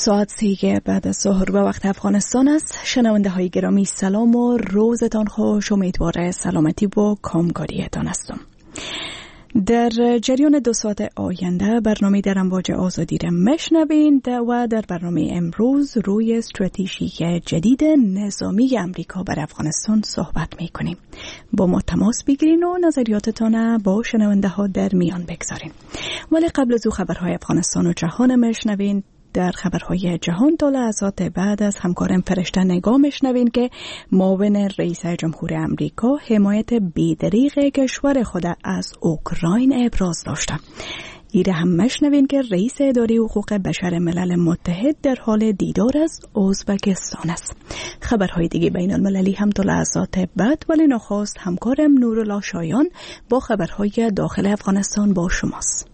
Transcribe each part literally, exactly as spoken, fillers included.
ساعت سیگه بعد از ظهر به وقت افغانستان است. شنونده های گرامی سلام و روزتان خوش. امیدوار سلامتی و کامکاریتان هستم. در جریان دو ساعت آینده برنامه در امواج آزادی را مشنوین و در برنامه امروز روی استراتژی جدید نظامی امریکا بر افغانستان صحبت میکنیم. با ما تماس بگیرین و نظریاتتان با شنونده ها در میان بگذارین. ولی قبل از او خبرهای افغانستان و جهان مشنوین. در خبرهای جهان تا لحظات بعد از همکارم فرشته نگاه مشنوین که معاون رئیس جمهور امریکا حمایت بی‌دریغ کشور خود از اوکراین ابراز داشته. ایره هم مشنوین که رئیس اداره حقوق بشر ملل متحد در حال دیدار از ازبکستان است. خبرهای دیگه بین المللی هم تا لحظات بعد، ولی نخست همکارم نورالله شایان با خبرهای داخل افغانستان با شماست.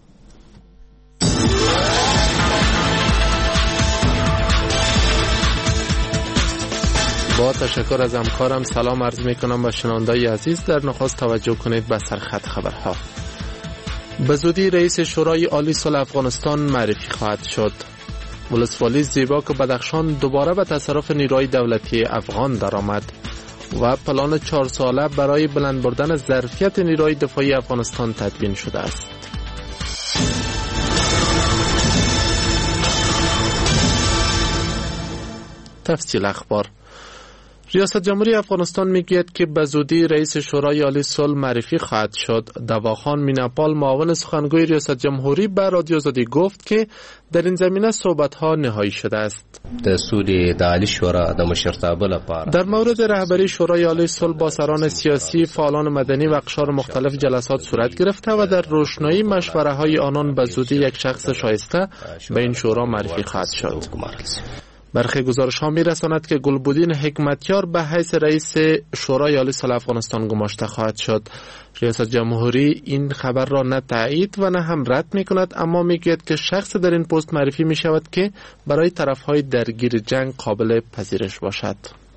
با تشکر از همکارم سلام عرض می کنم به شنوندگان عزیز. در نخست توجه کنید به سرخط خبرها. به زودی رئیس شورای عالی صلح افغانستان معرفی خواهد شد. ولسوالی زیباک بدخشان دوباره به تصرف نیروهای دولتی افغان درآمد و پلان چهار ساله برای بلند بردن ظرفیت نیروهای دفاعی افغانستان تدوین شده است. تفصیل اخبار. ریاست جمهوری افغانستان میگوید که به زودی رئیس شورای عالی صلح معرفی خواهد شد. دواخان میناپال معاون سخنگوی ریاست جمهوری به رادیو آزادی گفت که در این زمینه صحبت‌ها نهایی شده است. دستور د عالی شورا د مشرتابه لپاره در مورد رهبری شورای عالی صلح با سران سیاسی، فعالان مدنی و اقشار مختلف جلسات صورت گرفته و در روشنایی مشوره‌های آنان به زودی یک شخص شایسته به این شورا معرفی خواهد شد. برخی گزارش ها می رساند که گلبدین حکمتیار به حیث رئیس شورای عالی صلح افغانستان گماشته خواهد شد. ریاست جمهوری این خبر را نه تایید و نه هم رد می کند، اما می گوید که شخص در این پست معرفی می شود که برای طرف های درگیر جنگ قابل پذیرش باشد.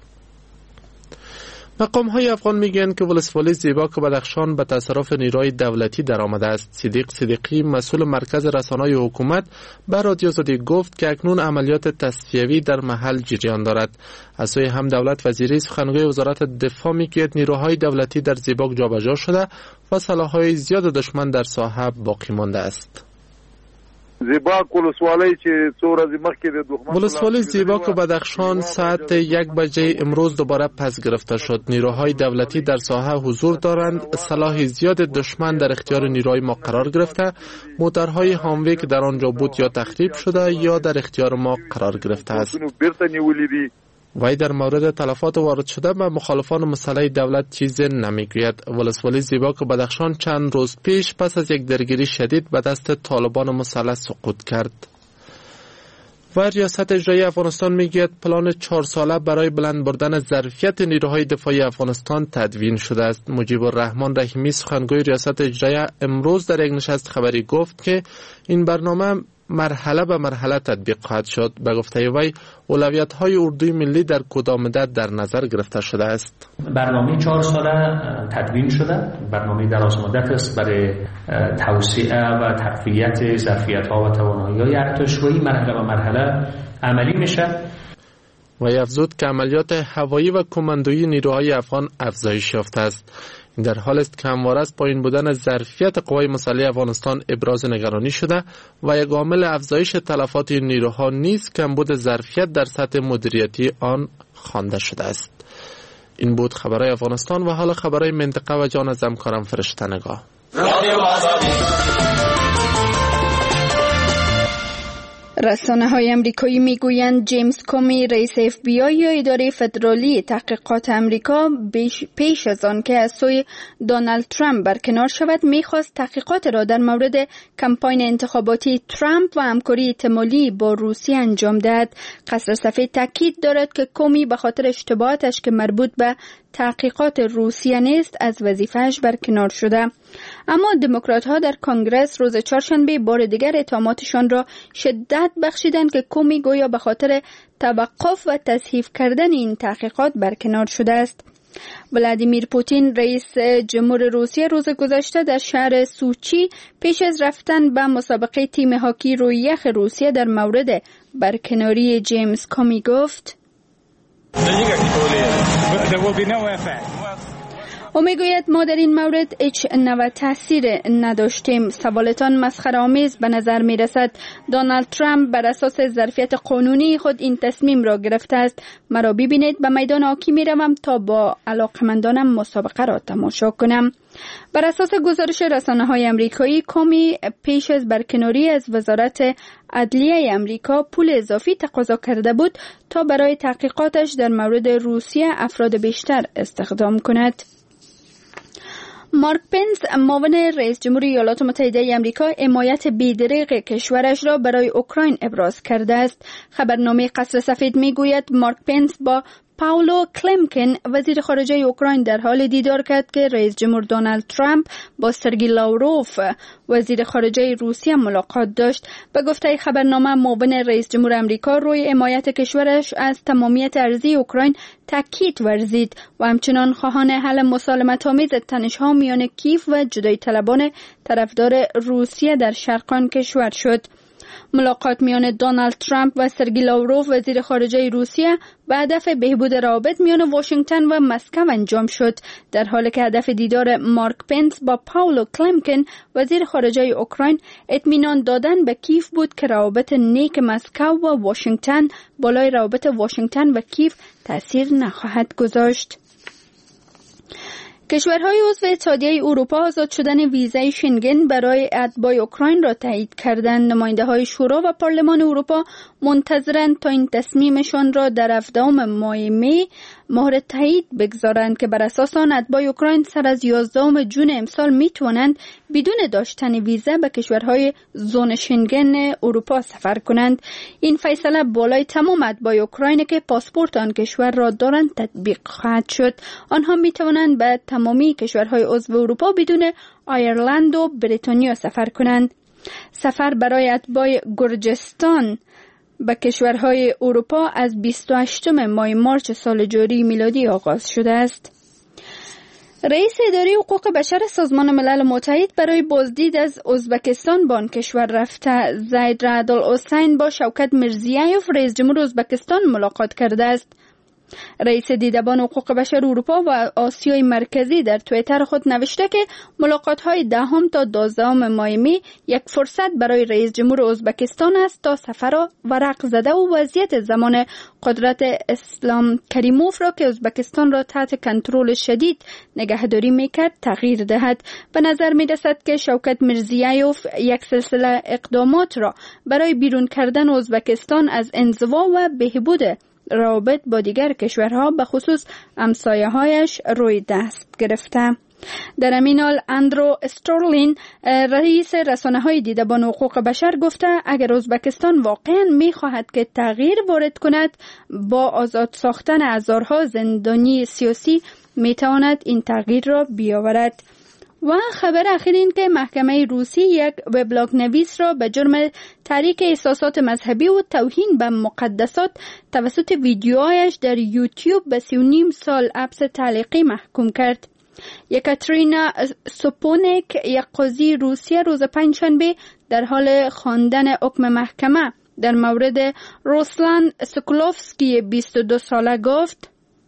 مقام های افغان میگن که ولسوالی زیباک بدخشان به تصرف نیروهای دولتی در آمده است. صدیق صدیقی مسئول مرکز رسانه‌های حکومت به رادیو آزادی گفت که اکنون عملیات تصفیوی در محل جریان دارد. از سوی هم دولت وزیری سخنگوی وزارت دفاع میگوید نیروهای دولتی در زیباک جابجا شده و سلاح‌های زیاد دشمن در ساحه باقی مانده است. زیباک ولسوالی چې څو ورځې مخکې د دښمن ولسوالی زیباک و بدخشان ساعت یک بجه امروز دوباره پس گرفته شد. نیروهای دولتی در ساحه حضور دارند. سلاح زیاد دشمن در اختیار نیروهای ما قرار گرفته. موترهای هاموی که در آنجا بود یا تخریب شده یا در اختیار ما قرار گرفته است. وی در مورد تلفات وارد شده به مخالفان مسلح دولت چیزی نمیگوید. ولسوالی زیباک و بدخشان چند روز پیش پس از یک درگیری شدید به دست طالبان مسلح سقوط کرد. و ریاست اجرایی افغانستان میگوید پلان چهار ساله برای بلند بردن ظرفیت نیروهای دفاعی افغانستان تدوین شده است. مجیب الرحمن رحیمی سخنگوی ریاست اجرایی امروز در یک نشست خبری گفت که این برنامه مرحله به مرحله تطبیق خواهد شد. به گفته وی اولویت‌های اردوی ملی در کدام مدت در نظر گرفته شده است. برنامه چهار ساله تدوین شده. برنامه دراز مدت است برای توسعه و تقویت ظرفیت‌ها و توانایی‌های ارتشی. مرحله به مرحله عملی میشه. و افزود که عملیات هوایی و کماندویی نیروهای افغان افزایش یافته است. در حال است که همواره از پایین بودن ظرفیت قوای مسلح افغانستان ابراز نگرانی شده و یک عامل افزایش تلفات این نیروها نیز کمبود ظرفیت در سطح مدیریتی آن خوانده شده است. این بود خبرهای افغانستان و حال خبرهای منطقه و جان از همکارم فرشته نگاه. رسانه های امریکایی میگویند جیمز کومی رئیس اف بی آی یا اداره فدرالی تحقیقات امریکا پیش از آن که از سوی دونالد ترامپ برکنار شود میخواست تحقیقات را در مورد کمپاین انتخاباتی ترامپ و همکاری احتمالی با روسیه انجام دهد. قصر سفید تاکید دارد که کومی به خاطر اشتباهاتش که مربوط به تحقیقات روسیه نیست از وظیفه‌اش برکنار شده. اما دموکرات ها در کنگره روز چهارشنبه بار دیگر اتهاماتشان را شدت بخشیدند که کومی گویا به خاطر توقف و تصحیح کردن این تحقیقات برکنار شده است. ولادیمیر پوتین رئیس جمهور روسیه روز گذشته در شهر سوچی پیش از رفتن به مسابقه تیم هاکی روی یخ روسیه در مورد برکناری جیمز کامی گفت او میگوید ما در این مورد هیچ نوع تاثیر نداشتیم. سوالتان مسخره آمیز به نظر می رسد. دونالد ترامپ بر اساس ظرفیت قانونی خود این تصمیم را گرفته است. مرا ببینید به میدان هاکی می روم تا با علاقمندانم مسابقه را تماشا کنم. بر اساس گزارش رسانه های امریکایی، کامی پیش از برکناری از وزارت عدلیه امریکا پول اضافی تقاضا کرده بود تا برای تحقیقاتش در مورد روسیه افراد بیشتر استخدام کند. مارک پنس، معاون رئیس جمهور ایالات متحده آمریکا، حمایت بی‌دریغ کشورش را برای اوکراین ابراز کرده است. خبرنامه قصر سفید میگوید مارک پنس با پاولو کلمکن وزیر خارجه اوکراین در حال دیدار کرد که رئیس جمهور دونالد ترامپ با سرگئی لاوروف وزیر خارجه روسیه ملاقات داشت. به گفته خبرنامه، معاون رئیس جمهور آمریکا روی حمایت کشورش از تمامیت ارضی اوکراین تاکید ورزید و همچنان خواهان حل مسالمت‌آمیز تنش‌ها میان کیف و جدایی طلبان طرفدار روسیه در شرق کشور شد. ملاقات میان دونالد ترامپ و سرگئی لاوروف وزیر خارجه روسیه به هدف بهبود روابط میان واشنگتن و مسکو انجام شد، در حالی که هدف دیدار مارک پنس با پاولو کلمکن وزیر خارجه اوکراین اطمینان دادن به کیف بود که روابط نیک مسکو و واشنگتن بالای روابط واشنگتن و کیف تاثیر نخواهد گذاشت. کشورهای عضو اتحادیه اروپا آزاد شدن ویزای شنگن برای اتباع اوکراین را تایید کردند. نماینده‌های شورا و پارلمان اروپا منتظرند تا این تصمیمشان را در هفدهم ماه می مهر تایید بگذارند که بر اساس آن اتباع اوکراین سر از یازدهم جون امسال می توانند بدون داشتن ویزا به کشورهای زون شنگن اروپا سفر کنند. این فیصله بالای تمام اتباع اوکراین که پاسپورت آن کشور را دارند تطبیق خواهد شد. آنها می توانند به تمامی کشورهای عضو اروپا بدون آیرلند و بریتانیا سفر کنند. سفر برای اتباع گرجستان به کشورهای اروپا از بیست و هشتم ماه مارس سال جاری میلادی آغاز شده است. رئیس اداره حقوق بشر سازمان ملل متحد برای بازدید از ازبکستان به آن کشور رفته. زید رعد الحسین با شوکت میرزیایوف رئیس جمهور ازبکستان ملاقات کرده است. رئیس دیدبان حقوق بشر اروپا و آسیای مرکزی در توییتر خود نوشته که ملاقات‌های دهم تا دوازدهم ماه می یک فرصت برای رئیس جمهور ازبکستان است تا سفر را ورق زده و وضعیت زمان قدرت اسلام کریموف را که ازبکستان را تحت کنترل شدید نگهداری میکرد تغییر دهد. به نظر میرسد که شوکت میرزیایوف یک سلسله اقدامات را برای بیرون کردن ازبکستان از انزوا و بهبود روابط با دیگر کشورها به خصوص همسایه‌هایش روی دست گرفته. در همین حال اندرو استرلین رئیس رسانه‌های دیدبان حقوق بشر گفته اگر ازبکستان واقعاً می‌خواهد که تغییر وارد کند با آزاد ساختن هزارها زندانی سیاسی می‌تواند این تغییر را بیاورد. و خبر اخیر این که محکمه روسی یک وبلاگ نویس را به جرم تحریک احساسات مذهبی و توهین به مقدسات توسط ویدیوهایش در یوتیوب به سی و نیم سال حبس تعلیقی محکوم کرد. یکاترینا سوپونک، یک قاضی روسیه، روز پنجشنبه در حال خواندن حکم محکمه در مورد روسلان سوکولوفسکی بیست و دو ساله گفت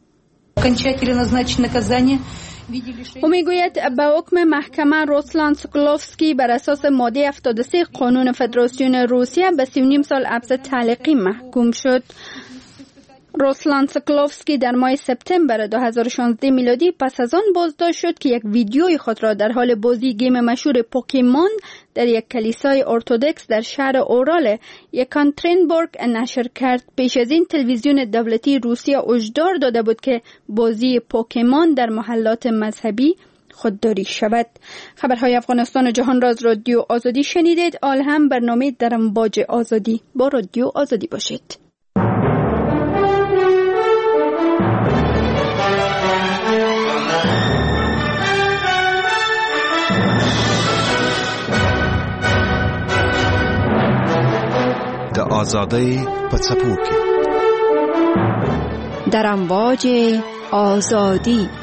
او میگوید به حکم محکمه روسلان سوکولوفسکی بر اساس ماده هفتاد و سه قانون فدراسیون روسیه به سی و نیم سال حبس تعلیقی محکوم شد. روسلان سوکولوفسکی در ماه سپتامبر دو هزار و شانزده میلادی پس از آن بازداشت شد که یک ویدیوی خود را در حال بازی گیم مشهور پوکیمون در یک کلیسای ارتدوکس در شهر اورال یکاترینبورگ نشر کرد. پیش از این تلویزیون دولتی روسیه هشدار داده بود که بازی پوکیمون در محلات مذهبی خودداری شود. خبرهای افغانستان و جهان را از رادیو آزادی شنیدید. آل هم برنامه در امواج آزادی. با رادیو آزادی باشید. د آزادۍ په څپو کې در امواج آزادی.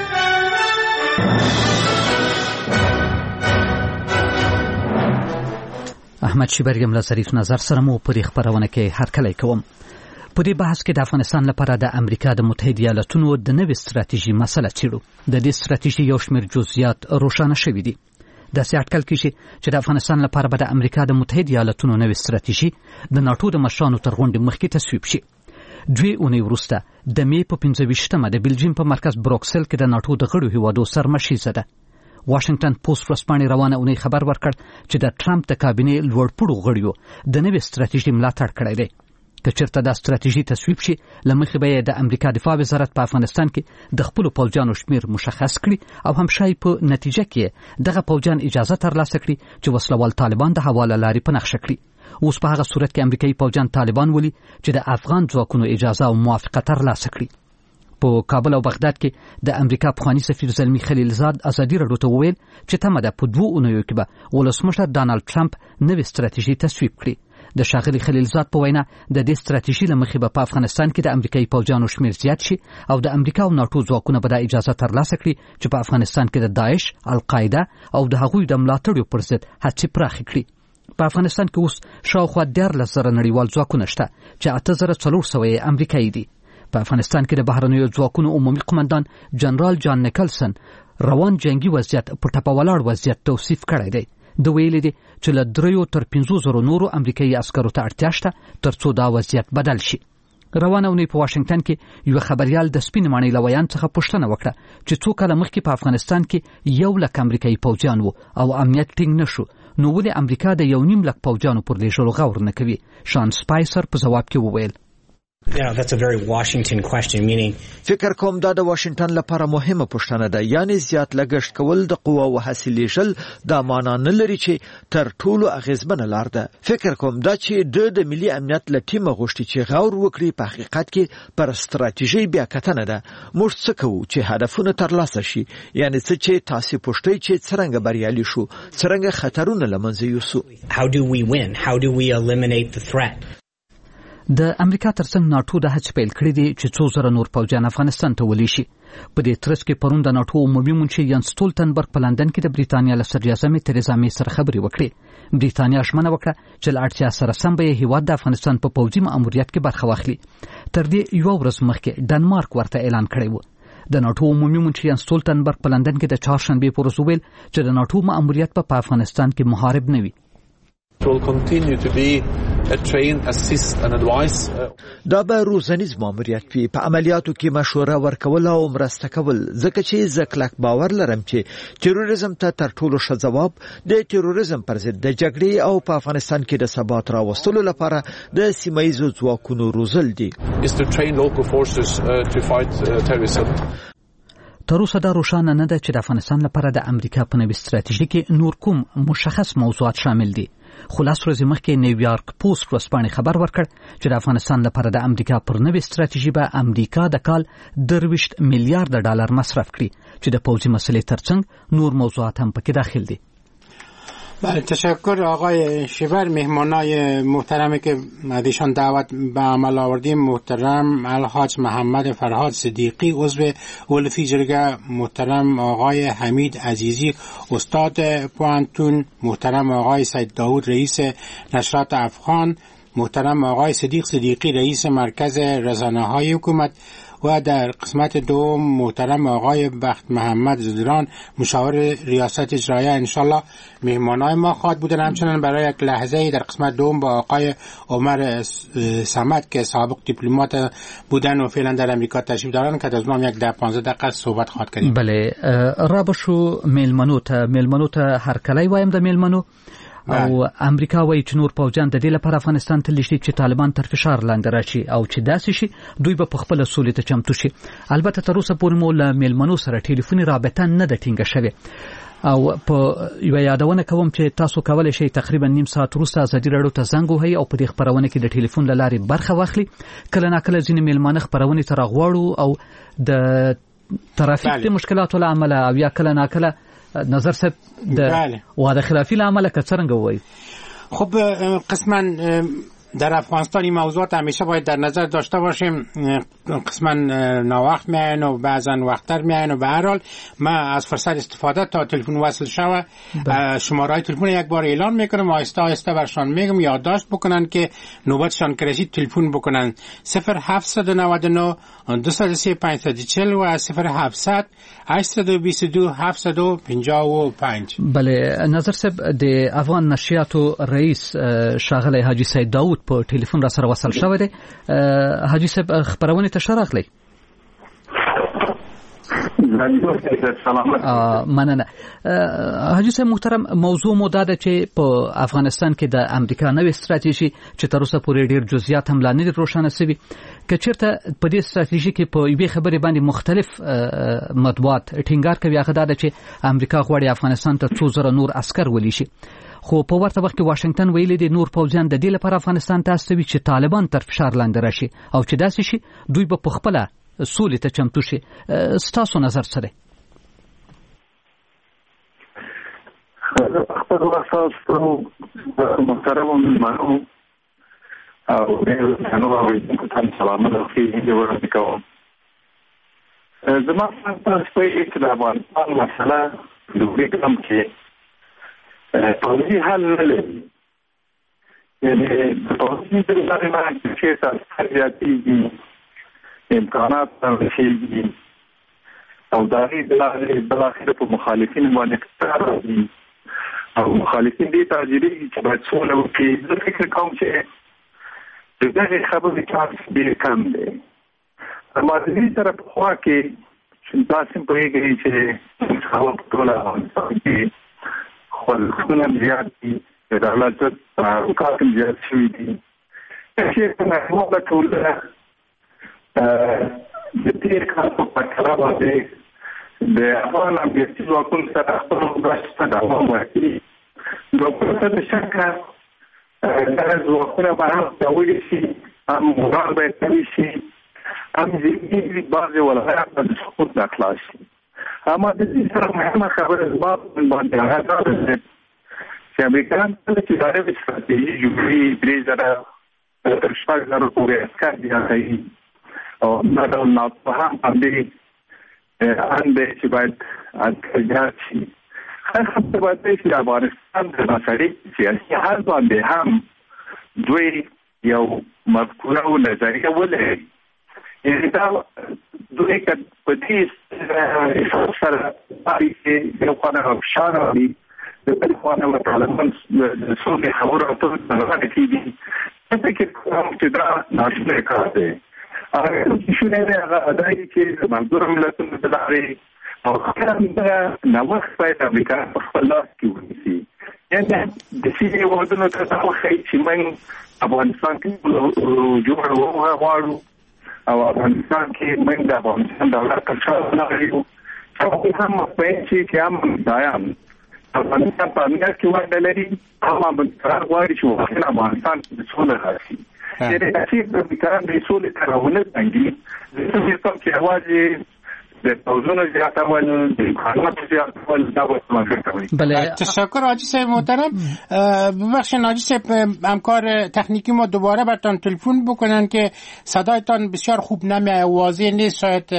احمد شیبریم له ظریف نظر سره مو په دې خپرونه کې هرکلی کوم. په دې بحث کې د افغانستان لپاره د امریکا د متحده ایالاتونو د نوې ستراتیژي مسله څیړو. د دې ستراتیژي یو شمېر جزئیات روښانه شوي دي. داسې اټکل کېږي چې د افغانستان لپاره به د امریکا د متحده ایالاتونو نوې ستراتیژي د ناټو د مشرانو تر غونډې مخکې تصویب شي. دوی اونۍ وروسته د مې په پنځه ویشتمه د بلجیم په مرکز بروکسل کې د ناټو د غړو هیوادو سرمشیزه ده. واشنگټن پوسټ ورځپاڼې روانه اونۍ خبر ورکړ چې د ټرمپ د کابینې لوړپوړو غړیو د نوې ستراتیژي ملاتړ کړی دی. که چېرته دا ستراتیژي تصویب شي، له مخې به یې د امریکا دفاع وزارت په افغانستان کې د خپلو پوځیانو شمېر مشخص کړي او هم شاید په نتیجه کې دغه پوځیان اجازه ترلاسه کړي چې وسلوال طالبان د هوا له لارې په نښه کړي. اوس په هغه صورت کې امریکایي پوځیان طالبان ولي چې د افغان ځواکونو اجازه او موافقه ترلاسه کړي. په کابل او بغداد کې د امریکا پخوانی سفیر زلمی خلیلزاد ازادي راډیو ته وویل چې تمه ده په دوو اونیو کې به ولسمشر ډانلډ ټرمپ نوې ستراتیژي تصویب کړي. د ښاغلي خلیلزاد په وینا د دې ستراتیژي له مخې به په افغانستان کې د امریکایي پوځیانو شمېر زیات شي او د امریکا او ناټو ځواکونه به دا اجازه ترلاسه کړي چې په افغانستان کې د داعش، القاعده او د هغوی د ملاتړو پر ضد هڅې پراخې کړي. په افغانستان کې اوس شاوخوا دیارلس زره نړیوال ځواکونه شته چې اته زره څلور سوه یې امریکایي دي. په افغانستان کې د بهرنیو ځواکونو عمومي قمندان جنرال جان نیکلسن روان جنگي وضعیت په ټپه ولاړ وضعیت توصیف کړی دی. د ویلي دي چې له دریو تر پنځو زرو نورو امریکایي عسکرو ته اړتیا شته تر څو دا وضعیت بدل شي. روانه اونۍ په واشنگټن کې یو خبريال د سپین ماڼۍ له ویان څخه پوښتنه وکړه چې څو کاله مخکې په افغانستان کې یو لک امریکایي پوځیان وو او امنیت ټینګ نشو، نو ولې امریکا د یو نیم لک پوځیانو پر لیږلو غور نه کوي؟ شان سپایسر په ځواب کې وویل Yeah, that's a very Washington question, meaning فکر کوم دا د واشنگټن لپاره مهمه پوښتنه ده، یعنی زیات لګښت کول د قوا او حاصلې شل دا معنا نه لري چې تر ټولو اغیزمنه لار ده. فکر کوم دا چې د ملي امنیت له ټیمه غوښتي چې غور وکړي په حقیقت کې پر ستراتیژي بیا کتنه ده. موږ څه کوو چې هدفونه ترلاسه شي، یعنی څه چې تاسو پوښتئ چې څنګه بریالي شو، څنګه خطرونه لمنځه یوسو. How do we win? How do we eliminate the threat? د امریکا ترڅنګ ناټو د هڅې پیل کړې دي چې څو زره نور پوځیان افغانستان ته ولي شي. په دې ترڅ کې پرون د ناټو عمومي منشي یان سټولټنبرګ په لندن کې د بریتانیا له صدراعظم تریزا مې سره خبرې وکړې. بریتانیا ژمنه وکړه چې له اړتیا سره سم به هیواد د افغانستان په پوځي ماموریت کې برخه واخلي. تر دې یو ورځ مخکې ډنمارک ورته اعلان کړی و. د ناټو عمومي منشي یان سټولټنبرګ په لندن کې د چهارشنبې په ورځ وویل چې د ناټو ماموریت په افغانستان کې محارب نه وي. will continue to be a train, assist and advice. دا به روزنیز ماموریت وي، په عملیاتو کې مشوره ورکول او مرسته کول، ځکه چې زه کلک باور لرم چې تروریزم ته تر ټولو ښه ځواب د تروریزم پر ضد د جګړې او په افغانستان کې د ثبات راوستلو لپاره د سیمه ییزو ځواکونو روزل دي. is to train local forces uh, to fight uh, terrorism. تر اوسه دا روښانه نه ده چې د افغانستان لپاره د امریکا په نوې ستراتیژي کې نور کوم مشخص موضوعات شامل دي. خو لاس ورځې مخکې نیویارک پوسټ ورځپاڼې خبر ورکړ چې د افغانستان لپاره د امریکا پر نوې ستراتیژي به امریکا د کال درویشت میلیارډ ډالر مصرف کړي چې د پوځي مسلې ترڅنګ نور موضوعات هم پکې داخل دي. بله، تشکر آقای شیبر. مهمانای محترمی که ازشان دعوت به عمل آوردیم، محترم الحاج محمد فرهاد صدیقی عضو اولفی جرگه، محترم آقای حمید عزیزی استاد پوانتون، محترم آقای سید داود رئیس نشرات افغان، محترم آقای صدیق صدیقی رئیس مرکز رسانه‌های حکومت و در قسمت دوم محترم آقای بخت محمد زدران مشاور ریاست اجرایه. انشالله مهمانای ما خواهد بودن. همچنان برای یک لحظه در قسمت دوم با آقای عمر صمد که سابق دیپلمات بودن و فعلا در امریکا تشریف دارن که از اونم یک ده پانزده دقیقه صحبت خواهد کردیم. بله، را بشو میلمنو ته میلمنو ته هر کلی وایم د میلمنو او امریکا وایي چې نور پوځیان د دې لپاره افغانستان ته لېږدي چې طالبان تر فشار لاندې راشي او چې داسې شي دوی به په خپله سولې ته چمتو شي. البته تر اوسه پورې مو له میلمنو سره ټلیفوني رابطه نه ده ټینګه شوې او په یوه یادونه کوم چې تاسو کولی شئ تقریبا نیم ساعت وروسته ازادي راډیو ته زنګ ووهئ او په دې خپرونه کې د ټلیفون له لارې برخه واخلي. کله ناکله ځینې میلمانه خپرونې ته راغواړو او د ترافیک د مشکلاتو له امله او یا کله ناکله نظر صاحب د واده خلافی له عمله که څرنګه ووایي؟ خب قسما در افغانستان این موضوعات همیشه باید در نظر داشته باشیم. قسما ناوقت میاین و بعضا وقتتر میاین و به هر حال من از فرصت استفاده تا تلفن وصل شوه شماره تلفن یک بار اعلان میکنم، آهسته آهسته برشان میگم یادداشت بکنن که نوبتشان که رسید تلفن بکنن. صفر هفت نه نه دو صفر سه پنج صفر چهل و صفر هفت هشت دو دو هفت دو پنج پنج. بله نظر صاحب د افغان نشریاتو رئیس ښاغلی حاجي سید داود په ټلیفون را سره وصل شوی دی. حاجي صاحب خبرونه ته ښه راغلی. مننه. حاجي صاحب محترم، موضوع مو دا ده چې په افغانستان کې د امریکا نوې ستراتیژي چې تر اوسه پورې ډیر جزئیات هم لا نه دي روښانه شوي، که چیرته په دې ستراتیژي کې په یوې خبرې باندې مختلف مطبوعات ټینګار کوي، هغه دا ده چې امریکا غواړي افغانستان ته څو زره نور عسكر ولېشي، خو په ورته وخت کې واشنگټن ویلي دي نور پوځیان د دې لپاره افغانستان ته استوي چې طالبان تر فشار لاندې راشي او چې داسې شي دوی به په خپله سولې ته چمتو شي. ستاسو نظر څه دی؟ خپل اساس محترم ملمنو او نو او تاسو سلام علیکم دی ورته زما تاسو په کې د افغانستان مسله د وګړم کې پولیسي حل نه لري، یعنی پولیسي د لارې باندې چې تاسو زیاتې امکانات رسېږي او دا غي د لارې بل اخر په مخالفین باندې کار دي او مخالفین دي تاجري چې باید څول وکړي. زه فکر کوم چې دغه خبرې چانس ډېر کم دی. اما د دې طرف خوا کې چې تاسو په یوه کې چې څو ټول او خپل خپل زیات دي د دولت او کارن زیات شوي دي چې څنګه موږ ټول د تیر کال په پټه باندې د افغان امنیتي ځواکونو سره خپل مرسته دوام ورکړي. نو په څه شکل دا ځواکونه به هم پیاوړي شي، هم مورال به یې قوي شي، هم ذهني بعضې ولایات به د سقوط نه خلاص شي. اما د دې سره مهمه خبره زما په باندې هغه دا ده چې امریکایان کله چې دا نوې ستراتیژي جوړوي درې زره تر شپږ زره پورې عسکر زیاتوي او دا ډول ناپوهان باندې انده چې باید اتجاه شي. هر خبره باید چې افغانستان د مسایل سیاسي حل باندې هم دوی یو مفکوره او نظریه ولري. یعنې دا دوی که په دې احساس سره چې یو خوا نه فشار راوړي د بل خوا نه طالبان د سولې خبرو اترو ته راغلي، زه فکر کوم چې دا ناشونی کار دی. هغه چې نه هغه اداي چې منظور ملتونو د لارې او خپل نوښت باید امریکا په خپل لاس کې ونیسي. یعنې د سیمې ودونو ته دا وښایي چې موږ افغانستان کې جوړ غواړو او افغانستان کې موږ د افغانستان دولت تر شا لرو چې هم په چې هم دایم افغانستان په امنیت کې ونډه لري، هم امریکا غواړي چې وخت افغانستان کې سوله راشي. یعنې چې د امریکایان د سولې تړاونه څنګه زه فکر کوم چې اواز د پوزونو زیاتول د امکاناتو زیاتول دا به څنګه کوي. بله تشکر حاجی صاحب محترم. ببخشید حاجی صاحب همکار تکنیکی ما دوباره براتون تلفن بکنن که صدایتان بسیار خوب نمیاد، واضح نیست، شاید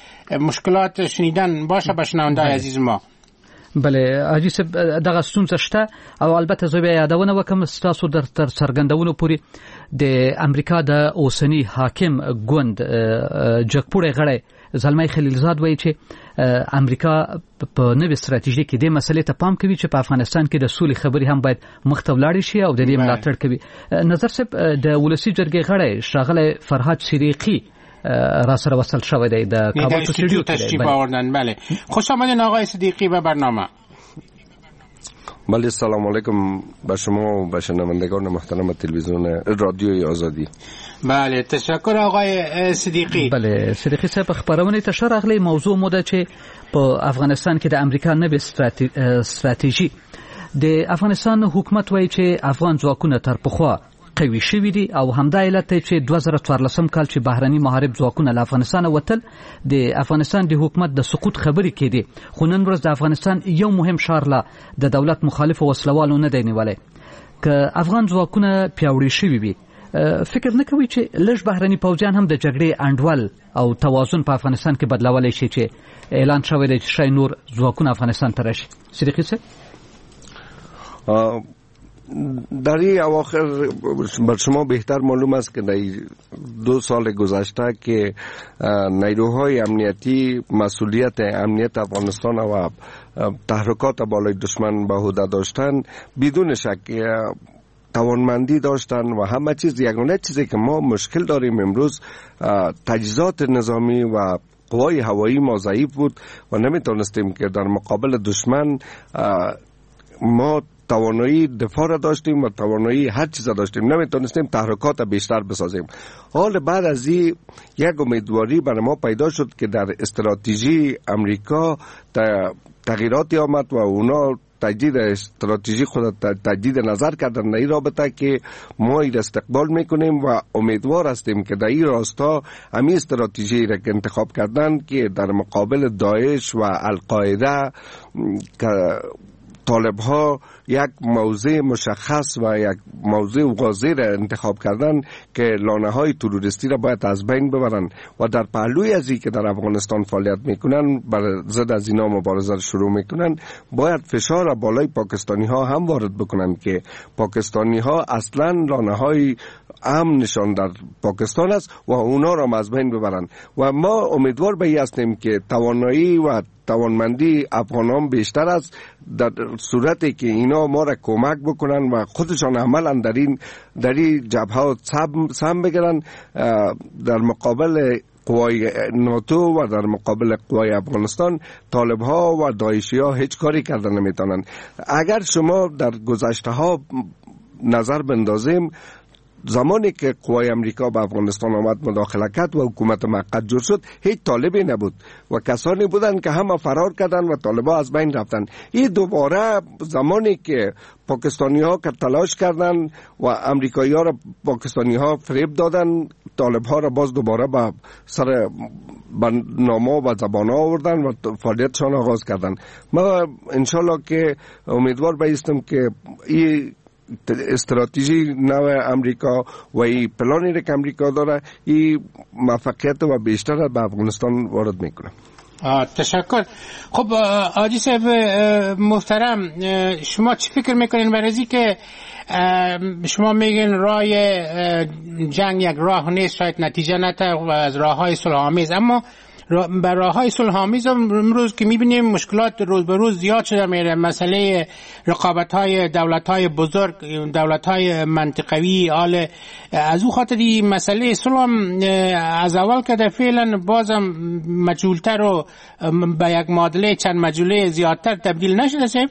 مشکلات شنیدن باشه به شنونده‌های عزیز ما. بله حاجی صاحب دغه ستونزه شته او البته زه بیا یادونه وکم ستاسو در تر څرګندونو پورې د امریکا د اوسنی حاکم ګوند جګپوړی غړی زلمی خلیلزاد وایي چې امریکا په نوې ستراتیژي کې د مسلې ته پام کوي چې په افغانستان کې د سولې خبرې هم باید مخ ته ولاړې شي او د دې ملاتړ کوي. نظر صاحب د ولسی جرګې غړی ښاغلی فرهاد صدیقی را سره وصل شوی دی د کابل په استودیو کې. تشریف آوردن. بله خوش آمدین آقای صدیقی به برنامه. بله سلام علیکم به شما و به شنوندگان محترم تلویزیون رادیوی آزادی. بله تشکر آقای صدیقی. بله صدیقی صاحب خبرونه ته شرغلی موضوع مو ده چې په افغانستان کې د امریکا نوې ستراتیژي د افغانستان حکومت وایي چې افغان ځواکونه تر پخوا قوي شوي دي او همدا علت دی چې دوه زره څوارلسم کال چې بهرني محارب ځواکونه له افغانستانه وتل د افغانستان د حکومت د سقوط خبرې کېدې، خو نن ورځ د افغانستان یو مهم ښار لا د دولت مخالف وسلوالو نه دی نیولی. که افغان ځواکونه پیاوړي شوي وي فکر نه کوي چې لږ بهرني پوځیان هم د جګړې انډول او توازن په افغانستان کې بدلولای شي چې اعلان شوی دی چې شای نور ځواکونه افغانستان ته راشي؟ صدیقی صاحب در این اواخر بر شما بهتر معلوم است که در دو سال گذشته که نیروهای امنیتی مسئولیت امنیت افغانستان و تحرکات بالای دشمن به عهده داشتن بدون شک توانمندی داشتن و همه چیز. یگانه چیزی که ما مشکل داریم امروز تجهیزات نظامی و قوای هوایی ما ضعیف بود و نمیتونستیم که در مقابل دشمن ما توانایی دفاع را داشتیم و توانایی هر چیز داشتیم، نمیتونستیم تحرکات بیشتر بسازیم. حال بعد از این یک امیدواری برای ما پیدا شد که در استراتژی امریکا تغییراتی آمد و اونا تجدید استراتژی خود تجدید نظر کردن در این رابطه که ما این استقبال میکنیم و امیدوار هستیم که در این راستا همین استراتژی را که انتخاب کردن که در مقابل داعش و القاعده که طالب ها یک موضع مشخص و یک موضع واضح را انتخاب کردن که لانه های تروریستی را باید از بین ببرن و در پهلوی از این که در افغانستان فعالیت میکنن بر ضد از اینا مبارزه شروع میکنن، باید فشار را بالای پاکستانی ها هم وارد بکنن که پاکستانی ها اصلا لانه های امن نشان در پاکستان است و اونا را از بین ببرن. و ما امیدوار به این هستیم که توانایی و توانمندی افغانان بیشتر است در صورتی که اینا ما را کمک بکنن و خودشان عملا در این در این جبهه سهم بگیرن در مقابل قوای ناتو و در مقابل قوای افغانستان. طالب ها و داعشی ها هیچ کاری کردن نمیتونن. اگر شما در گذشته ها نظر بندازیم، زمانی که قوای امریکا به افغانستان آمد مداخله کرد و حکومت موقت جور شد، هیچ طالبی نبود و کسانی بودند که همه فرار کردند و طالبا از بین رفتند. این دوباره زمانی که پاکستانی ها که تلاش کردند و امریکایی ها را پاکستانی ها فریب دادند، طالب ها را باز دوباره به سر نامه و زبان ها آوردن و فعالیتشان آغاز کردند. ما انشالله که امیدوار بایستم که این استراتژی نو امریکا و این پلانی که امریکا داره این موفقیت و بیشتر به افغانستان وارد میکنه. تشکر. خب آجی صاحب محترم، شما چی فکر میکنین برای از که شما میگین راه جنگ یک راه نیست، شاید نتیجه نده و از راه های صلح‌آمیز، اما بر راه های صلح‌آمیز امروز که میبینیم مشکلات روز به روز زیاد شده میره. مسئله رقابت های دولت های بزرگ، دولت های منطقوی، آل از او خاطر این مسئله صلح از اول که در فعلا بازم مجهولتر و به یک معادله چند مجهوله زیادتر تبدیل نشده سیب؟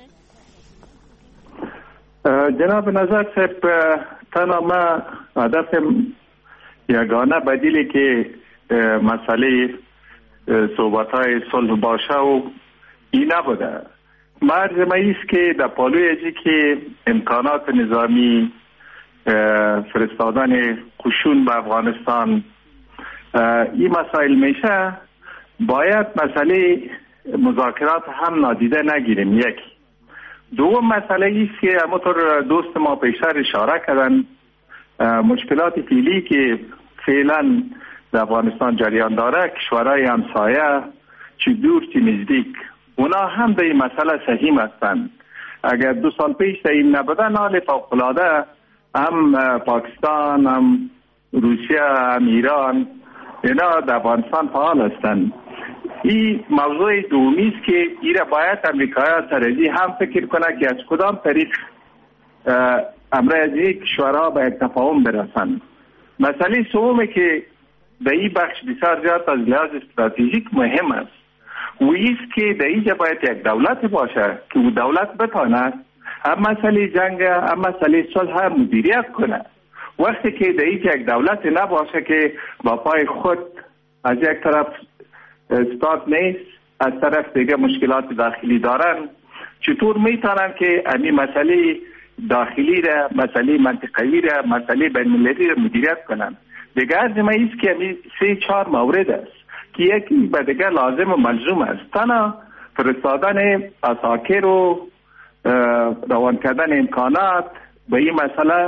جناب نظر صاحب، تنها ما هدف یگانه بدیلی که مسئله صحبت های صلح باشه و این نبوده. مرز ما ایست که در پالوی ازی که امکانات نظامی فرستادن قشون به افغانستان این مسائل میشه، باید مسئله مذاکرات هم نادیده نگیریم. یک دوم مسئله ایست که همونطور دوست ما پیشتر اشاره کردن، مشکلات فعلی که فعلا در افغانستان جریان داره، کشورهای همسایه چی دور چی نزدیک، اونا هم به این مسئله سهیم هستند. اگر دو سال پیش در این نبودن، حال فوق‌العاده هم پاکستان، هم روسیه، هم ایران، اینا در افغانستان فعال هستند. این موضوع دومی است که ایره باید امریکایان سرازی هم فکر کنه که از کدام طریق امر از یک کشورها به یک تفاهم برسند. مسئله سومی که در این بخش بسیار زیاد از لحاظ استراتژیک مهم است و ایست که در اینجا باید یک دولت باشه که او دولت بتانه هم مسئله جنگ هم مسئله صلح مدیریت کنه. وقتی که در اینجا یک دولت نباشه که با پای خود از یک طرف استاد نیست، از طرف دیگه مشکلات داخلی دارن، چطور میتونن که امی مسئله داخلی را، مسئله منطقوی را، مسئله بین‌المللی را مدیریت کنن؟ دیگه از ما ایست که امی سه چهار مورد است که یکی به دیگه لازم و ملزوم است. تنها فرستادن اساکر و روان کردن امکانات به این مسئله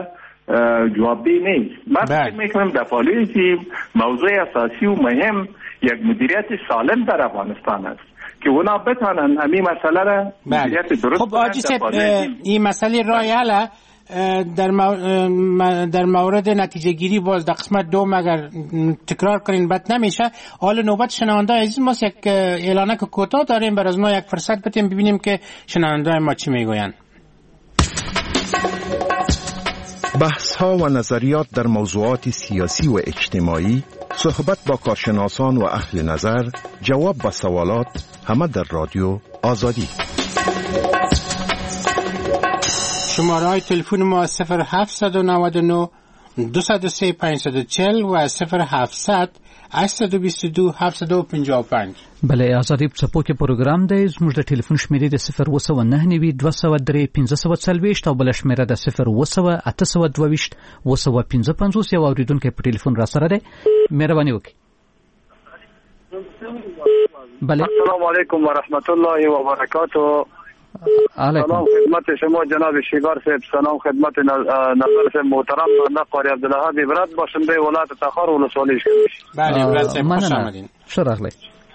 جوابدهی نیست. من فکر میکنم در پالیسی موضوع اساسی و مهم یک مدیریت سالم در افغانستان است که اونا بتانن همین مسئله را مدیریت درست خب آجی صاحب این مسئله رای حل در در مورد نتیجه گیری باز در قسمت دوم اگر تکرار کنین بد نمیشه. حالا نوبت شنونده عزیز ما یک اعلانه که کوتاه داریم برای از ما یک فرصت بدیم ببینیم که شنونده ما چی میگوین. بحث ها و نظریات در موضوعات سیاسی و اجتماعی، صحبت با کارشناسان و اهل نظر، جواب به سوالات، همه در رادیو آزادی. شماره های تلفن ما صفر هفت نه نه دو صفر سه پنج چهار صفر و صفر هفتصد هشت دو دو هفت دو پنج پنج. بله آزادی په کې پروګرام دی. زموږ د ټلیفون شمیرې د صفر اوه سوه نهه نوي دوه سوه درې پنځه سوه څلوېښت او بله شمیره د صفر اوه سوه اته سوه دوه ویشت اوه سوه پنځه پنځوس. یو اورېدونکی په ټلیفون را سره دی، مهرباني وکړئ. بله السلام علیکم و رحمت الله و برکاته. سلام خدمت شما جناب شیبر صاحب، سلام خدمت نظر صاحب محترم. بنده قاری عبدالوهاب عبرت باشنده ولایت تخار ولسوالی شکرش. بله عبرت صاحب خوش آمدین. ښه راغلی.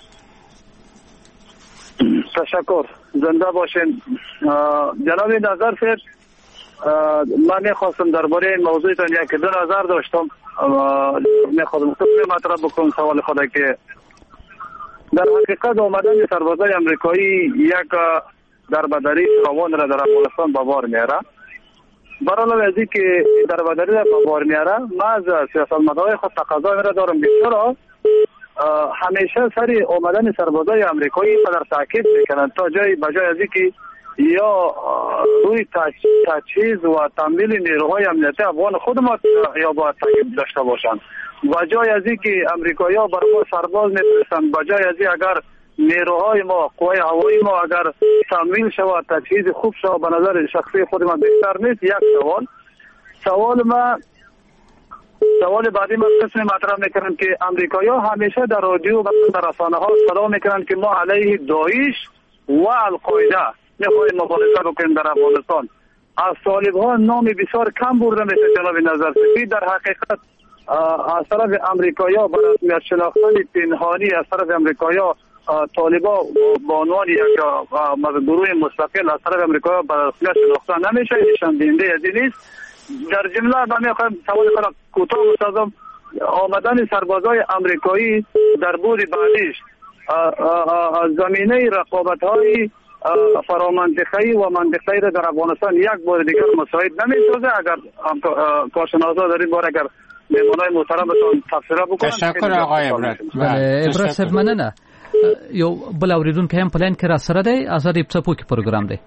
تشکر، زنده باشین. جناب نظر صاحب من میخواستم درباره این موضوعتان یک دو نظر داشتم. میخواستم خود مطرح بکنم سوال خود که در حقیقت آمدن سربازای امریکایی یک در بدری روان را در افغانستان به بار میاره. برای از اینکه در بدری را به بار میاره ما از سیاستمدارای خود تقاضا میره دارم که چرا همیشه سری آمدن سربازای امریکایی در تاکید میکنن تا جای بجای از اینکه یا روی تجهیز و تمویل نیروهای امنیتی افغان خود ما یا با تاکید داشته باشند. بجای از اینکه امریکایی‌ها بر ما سرباز میفرستند، بجای از این اگر نیروهای ما قوای هوایی ما اگر تمویل شود تجهیز خوب شود به نظر شخصی خود من بهتر نیست. یک سوال سوال ما سوال بعدی ما قسم مطرح میکنم که امریکایی‌ها همیشه در رادیو و در رسانه‌ها صدا میکنن که ما علیه داعش و القاعده میخواهیم مبارزه بکنیم در افغانستان. از طالب‌ها نام بسیار کم برده میشه جناب نظر سپید. در حقیقت از طرف امریکایی‌ها برای رسمیت شناختن پنهانی از طرف امریکایی‌ها طالبا با عنوان یک گروه مستقل از طرف امریکا به رسمیت شناخته نمیشه. نشان دهنده از این نیست. در جمله من میخوام سوال خود کوتاه بسازم. آمدن سربازای امریکایی در بود بعدیش زمینه رقابت‌های فرامنطقه‌ای و منطقه‌ای را در افغانستان یک بار دیگر مساعد نمی‌سازه. اگر کارشناسا در این باره اگر مهمانای محترمتون تفسیر بکنن. تشکر آقای عبرت. بله عبرت صاحب مننه. یو بل اوریدونکی هم پلان کې را سره دی. آزادی په څپو کې پروګرام دی.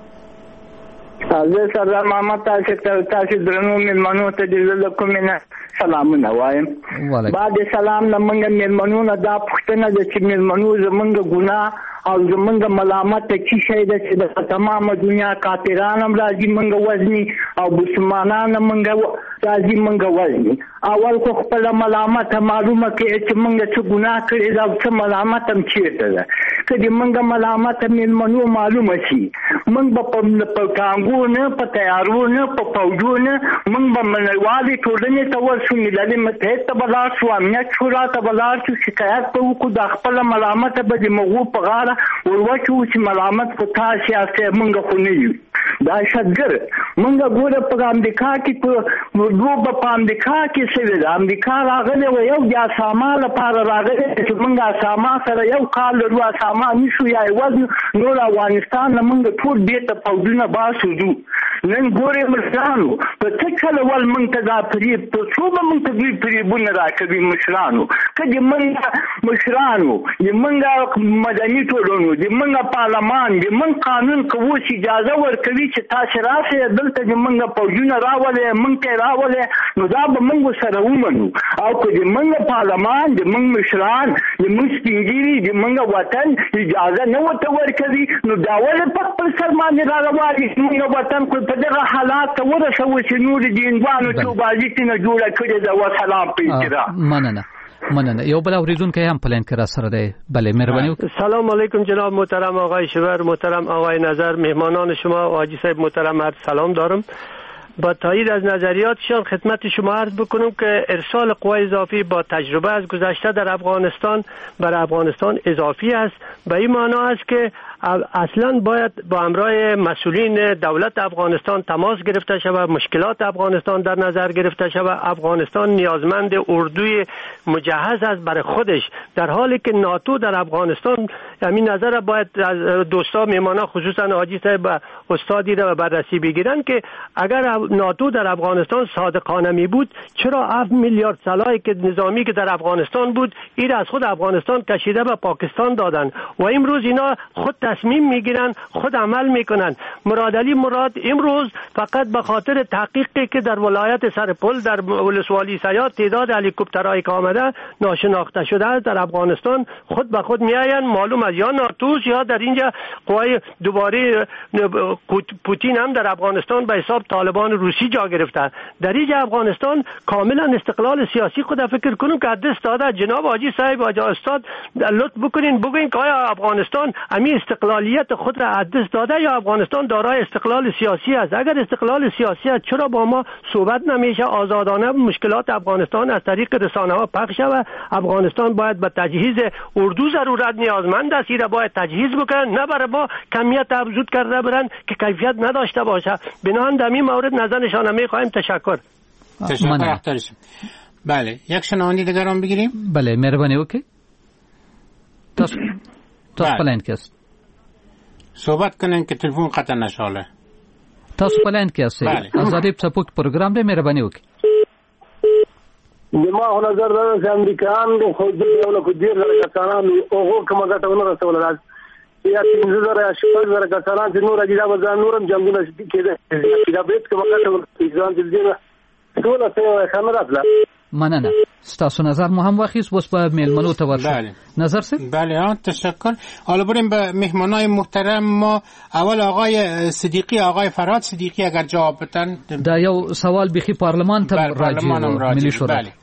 زه سردار محمد تاسو ته تاسو درنو مېلمنو ته د زړه کومې نه سلامونه وایم. بعد سلام نه موږ مېلمنو نه دا پوښتنه ده چې مېلمنو زموږ ګناه او زمونږ ملامت چې شي د چې د تمامه دنیا کافران هم راځي مونږ وزني او مسلمانان مونږ راځي مونږ وزني. اول خو خپل ملامت معلومه کې چې مونږ څه ګناه کړی دا څه ملامت هم چیرته ده. کله مونږ ملامت مېلمنو معلومه شي مونږ په کانګو نه په تیارو نه په پوجو نه مونږ به منوالي ټولنې ته ورسو ملل متحد ته بلار شو امنیت شورا ته بلار شو شکایت به وکړو د خپل ملامت به د مغو په غاړه وروچو چې ملامت کو تاسو یاسته مونږ خو نه یو دا شګر مونږ ګوره په امریکا کې په ورو په امریکا کې څه د امریکا راغله و یو د اسامه لپاره راغله چې مونږ اسامه سره یو کال ورو اسامه نشو یا وزن نور افغانستان مونږ ټول بیت پودونه باسو دو نن ګوره مشرانو په څکل ول مونږ ته دا پری په څو مونږ ته دی پری بونه راکوي مشرانو کدي مونږ مشرانو یمنګ مدني ټولنو د منګه پارلمان د من قانون کوو چې اجازه ورکوي چې تاسو راسه دلته د منګه پوجونه راولې منګه راولې نو دا به منګو سره ومنو او که د منګه پارلمان د منګ مشران د منګ سپینګری د منګه وطن اجازه نه وته ورکوي نو دا ولې په خپل سر باندې راوړي موږ وطن کو په دغه حالات ورسو چې نور د انګوانو چې بازي نه جوړه کړي دا وسلام پیچرا مننه مننه. یو بل اوریدونکی هم پلان کرا سره دی. بله مهربانی. سلام علیکم جناب محترم آقای شبر، محترم آقای نظر، مهمانان شما و حاجی صاحب محترم عرض سلام دارم. با تایید از نظریاتشان خدمت شما عرض بکنم که ارسال قوای اضافی با تجربه از گذشته در افغانستان برای افغانستان اضافی است. به این معنا است که اصلا باید با همراه مسئولین دولت افغانستان تماس گرفته شود، مشکلات افغانستان در نظر گرفته شود. افغانستان نیازمند اردوی مجهز است برای خودش، در حالی که ناتو در افغانستان همین نظر باید از دوستا میمانا خصوصا حاجی صاحب و استادی را بررسی بگیرن که اگر ناتو در افغانستان صادقانه می بود چرا هفت میلیارد سلاحی که نظامی که در افغانستان بود این از خود افغانستان کشیده به پاکستان دادن و امروز اینا خود تصمیم میگیرن، خود عمل میکنن. مراد علی مراد امروز فقط به خاطر تحقیقی که در ولایت سرپل در ولسوالی سیاد تعداد هلیکوپترهایی که آمده ناشناخته شده است در افغانستان خود به خود میآیند، معلوم است یا ناتوس یا در اینجا قوای دوباره پوتین هم در افغانستان به حساب طالبان روسی جا گرفته. در اینجا افغانستان کاملا استقلال سیاسی خود فکر کنیم که دست داده. جناب حاجی صاحب و استاد لطف بکنین بگوین که آیا افغانستان همین استقلالیت خود را از دست داده یا افغانستان دارای استقلال سیاسی است؟ اگر استقلال سیاسی است چرا با ما صحبت نمیشه آزادانه مشکلات افغانستان از طریق رسانه ها پخش شود؟ افغانستان باید به تجهیز اردو ضرورت نیازمند است، را باید تجهیز بکنن، نه برای ما کمیت افزود کرده برن که کیفیت نداشته باشه. بنابراین در این مورد نظرشان میخوایم. تشکر. تشکر. بله یک شنونده دیگر هم بگیریم. بله مهربانی اوکی. تاس تاس پلان کس صحبت کنن که تلفن قطع نشاله. تاس پلان کس آزادی سپوک پروگرام ده مهربانی اوکی. ما نظر دارم که امریکایان خود دیولا کو دیر در کسانان اوغو که مگه تونو رسول است. یا تینزه در شپږ در کسانان چې نور اجازه وزن نورم جنگونه کېده. دا بیت که مگه تونو ایجان دې ټول څه خبره راځله. مننه. ستاسو نظر مو هم واخیست بس به میلمنو ته ورشو. بله. نظر سه؟ بله ها تشکر. حالا بریم به مهمانای محترم. ما اول آقای صدیقی آقای فرهاد صدیقی اگر جواب بدن. دا یو سوال بخی پارلمان ته راجع ملی شورا. بله.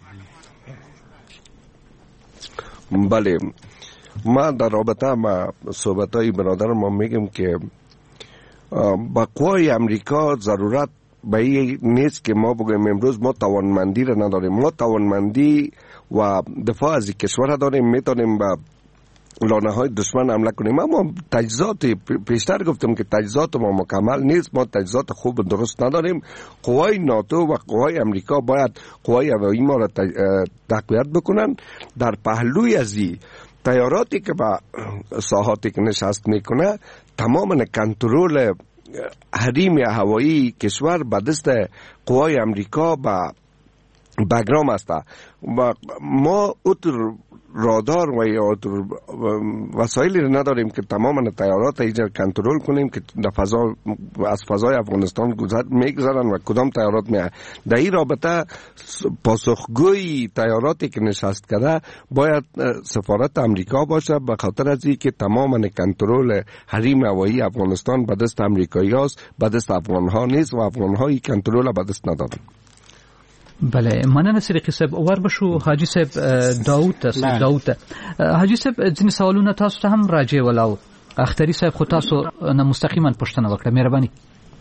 بله ما در رابطه با صحبت‌های برادرم ما میگم که با قوای امریکا ضرورت به این نیست که ما بگویم امروز ما توانمندی را نداریم. ما توانمندی و دفاع از کشور داریم، میتونیم با لانه های دشمن حمله کنیم. اما تجهیزات پیشتر گفتم که تجهیزات ما مکمل نیست، ما تجهیزات خوب درست نداریم. قوای ناتو و قوای امریکا باید قوای هوایی ما را تقویت بکنن. در پهلوی از این تیاراتی که با ساحاتی که نشست میکنه تمام کنترل حریم هوایی کشور به دست قوای امریکا با بگرام است و ما اتر رادار و یا وسایلی نداریم که تمام تیارات اینجا کنترل کنیم که در فضا از فضای افغانستان گذر میگذرن و کدام تیارات میاد. در این رابطه پاسخگوی تیاراتی که نشست کرده باید سفارت امریکا باشه، به خاطر از اینکه تمام کنترل حریم هوایی افغانستان به دست امریکایی است، به دست افغان ها نیست و افغان هایی کنترل به دست ندارن. بله مننه صدیقی صاحب. ور بشو حاجی صاحب داوود صاحب داوود حاجی صاحب ځینې سوالونه تاسو ته هم راځي ولاو. اختری صاحب خو تاسو نه مستقیما پوښتنه وکړه، مهرباني.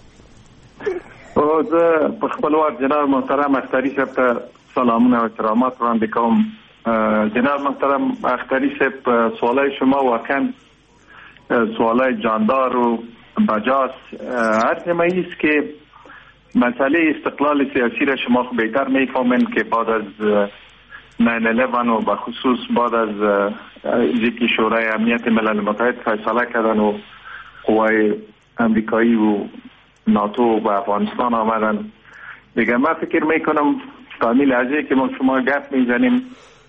او زه په خپل وخت جناب محترم اختری صاحب ته سلامونه و احترامات وړاندې کوم. جناب محترم اختری صاحب سوالای شما واقعا سوالای جاندار و بجاست. هر نمایی است که مسئله استقلال سیاسی را شما خب بهتر میفهمین که بعد از ناین الیون و بخصوص بعد از اینکه شورای امنیت ملل متحد فیصله کردن و قوای امریکایی و ناتو و افغانستان آمدن دیگه، من فکر میکنم تا این لحظه که ما شما گپ میزنیم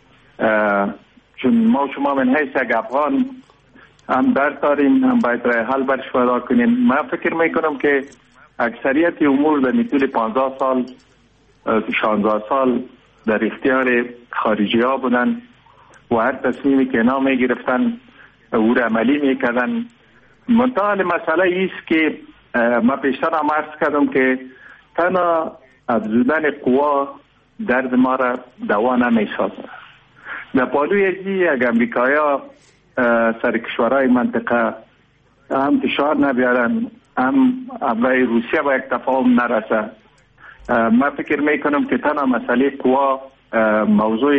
چون ما شما من حیث یک افغان هم درد داریم هم باید رای حل برش پیدا کنیم. من فکر میکنم که اکثریت امور در طول پانزده سال شانزده سال در اختیار خارجی ها بودن و هر تصمیمی که اینا می گرفتن او را عملی می کردن. منتها مسئله ایست که ما پیشتر هم عرض کردم که تنها افزودن قوا درد ما را دوا نمی سازد. در پالوی ازی اگر امریکایی ها سر کشورهای منطقه هم فشار نبیارن، هم اولای روسیه با یک تفاهم نرسه، من فکر میکنم که تنها مسئله قوا موضوع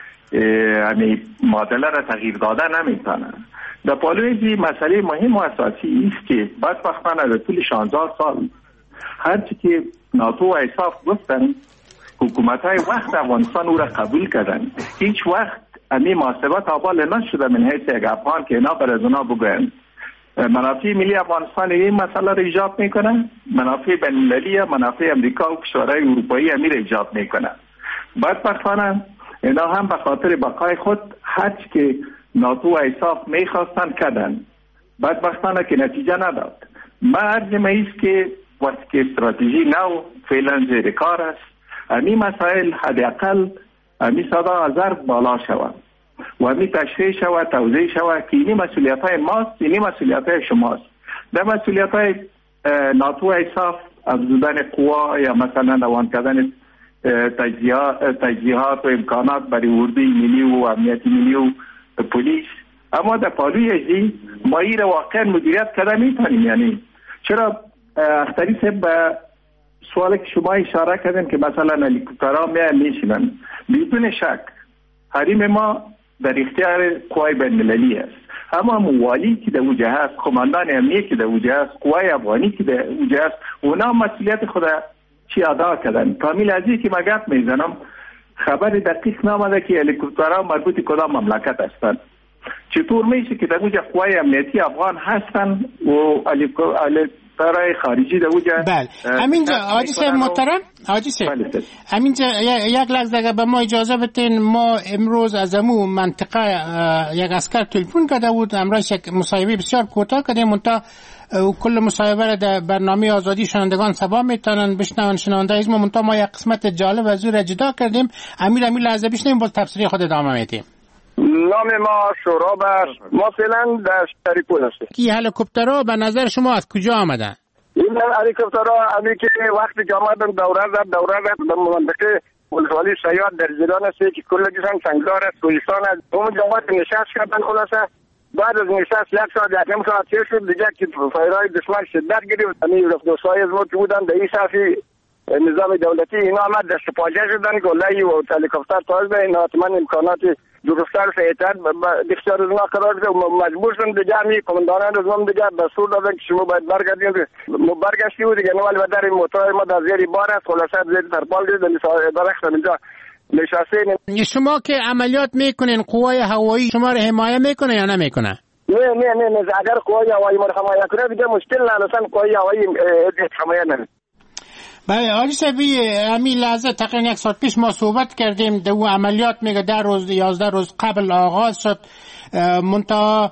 یعنی معادله را تغییر داده نمیتونه. در پالوی مسئله مهم و اساسی است که بدبختانه در طول شانزده سال هرچی که ناتو و ایساف گفتن حکومت های وقت افغانستان او را قبول کردن، هیچ وقت امی محاسبات آبال نشده من حیث یک افغان که اینا بر از اونا بگوین منافع ملی افغانستان این مسئله را ایجاد میکنه، منافع بین المللی، منافع امریکا و کشورهای اروپایی امیر ایجاد میکنه. بدبختانه اینا هم به خاطر بقای خود هرچی که ناتو و ایساف میخواستن کردن، بدبختانه که نتیجه نداد. من عرض ایست که وقتی که استراتژی نو فعلا زیر کار است، امی مسائل حداقل امی صدا هزار بالا شود و امی تشریح شود، توضیح شود که اینی مسئولیت های ماست، اینی مسئولیت های شماست. در مسئولیت های ناتو و ایساف افزودن قوا یا مثلا روان کردن تجهیزات و امکانات برای اردوی ملی و امنیت ملی و پلیس، اما در پالوی ازی ما این را واقعا مدیریت کرده میتونیم. یعنی چرا اختری صاحب به سوالی که شما اشاره کردن که مثلا هلیکوپترها میان میشینن، بدون شک حریم ما در اختیار قوای بین المللی است، اما موالی که در اوجه هست، کماندان امنیه که در اوجه هست، قوای افغانی که در اوجه هست، اونا مسئولیت خود چی ادا کردن. کامل ازی که من گپ میزنم خبر دقیق نامده که هلیکوپترها مربوط کدام مملکت هستند. چطور میشه که در اوجه قوای امنیتی افغان هستن و هلیکوپترهای خارجی در اوجه؟ بله همینجا حاجی صاحب محترم، حاجی صاحب همینجا یک لحظه اگر به ما اجازه بدین، ما امروز از امو منطقه یک اسکر تلفن کرده بود، امروز یک مصاحبه بسیار کوتاه کردیم، منتها کل مصاحبه را در برنامه آزادی شنوندگان سبا میتونن بشنون شنونده از ما، منتها ما یک قسمت جالب از او را جدا کردیم. امیر امیر لحظه بشنیم باز تفسیر خود ادامه میدیم. نام ما شورابر، ما فعلا در شریکون هستیم. کی هلیکوپترها به نظر شما از کجا آمدن؟ این هلیکوپترها امی که وقتی که آمدن دوره زد دوره زد به منطقه ولسوالی شیاد در زیران است که کل جسم سنگدار است، کوهستان است. اون جواب نشست کردن خلاصه. بعد از نشست یک ساعت یک نیم ساعت چه شد دیگه که فایرهای دشمن شدت گرفت. امی رفت از ما که بودن در این صفی نظام دولتی اینا آمد دست پاجه شدن گلهی و هلیکوپتر تاز به این حتما امکانات درستر فیتر بسیار از ما قرار ده و مجبور شدن دیگه همی کماندانان از ما دیگه دستور دادن که شما باید برگردیم. ما برگشتی بود دیگه نوالی بدر این موتور ما در زیر بار است خلاصت زیر ترپال دید درخت اینجا نشسته. شما که عملیات میکنین قوای هوایی شما رو حمایه میکنه یا نمیکنه؟ نه نه نه نه اگر قوای هوایی ما رو حمایه کنه دیگه مشکل نه، مثلا قوای هوایی حمایه نمیکنه. بله حاجی صاحبی همین لحظه تقریبا یک ساعت پیش ما صحبت کردیم در او عملیات میگه در روز یازده روز قبل آغاز شد، منتها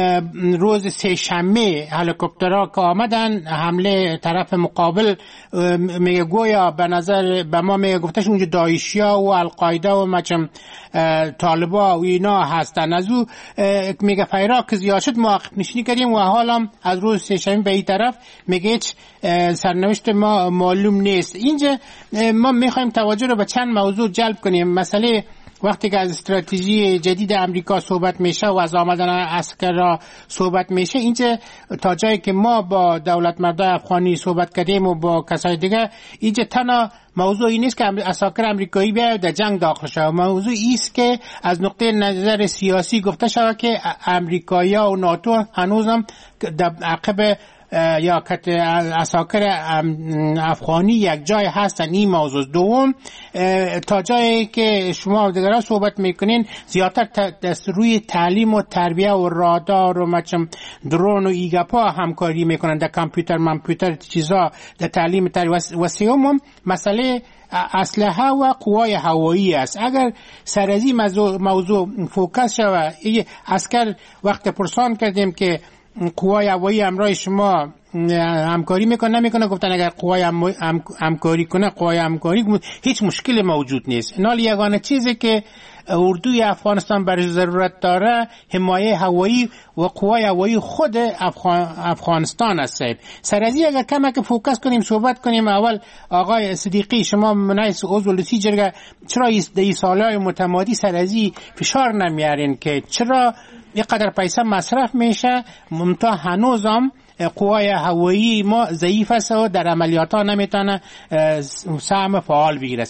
روز سه شنبه هلیکوپترها که آمدن حمله طرف مقابل میگه گویا به نظر به ما میگه گفتش اونجا داعشیا و القاعده و مچم طالبا و اینا هستن، از او میگه فیرا که زیاد شد موقف نشینی کردیم و حالا از روز سه شنبه به این طرف میگه هیچ سرنوشت ما معلوم نیست. اینجا ما میخوایم توجه رو به چند موضوع جلب کنیم. مسئله وقتی که از استراتژی جدید امریکا صحبت میشه و از آمدن عسکر را صحبت میشه، اینجا تا جایی که ما با دولت مردای افغانی صحبت کردیم و با کسای دیگه، اینجا تنها موضوعی نیست که عساکر امریکایی بیاید در جنگ داخل شود، موضوع ایست که از نقطه نظر سیاسی گفته شود که امریکایی‌ها و ناتو هنوزم در عقب یا کت عساکر افغانی یک جای هستن. این موضوع دوم تا جایی که شما دیگران صحبت میکنین زیادتر دست روی تعلیم و تربیه و رادار و مچم درون و ایگپا همکاری میکنن در کامپیوتر مامپیوتر چیزا در تعلیم تربیه و سوم مسئله اسلحه و قوای هوایی است. اگر سر از این موضوع, موضوع فوکس شود، عسکر وقت پرسان کردیم که قوای هوایی همراه شما همکاری میکنه نمیکنه، گفتن اگر قوای همکاری کنه قوای همکاری هیچ مشکل موجود نیست. نال یگانه چیزی که اردوی افغانستان برای ضرورت داره حمایه هوایی و قوای هوایی خود افغان افغانستان است. سر از این اگر کم که فوکس کنیم صحبت کنیم. اول آقای صدیقی شما منایس عضو لسی جرگه چرا در سالهای متمادی سر از این فشار نمیارین که چرا یه قدر پیسه مصرف میشه منتها هنوزم قوای هوایی ما ضعیف است و در عملیات ها نمیتونه سهم فعال بگیره.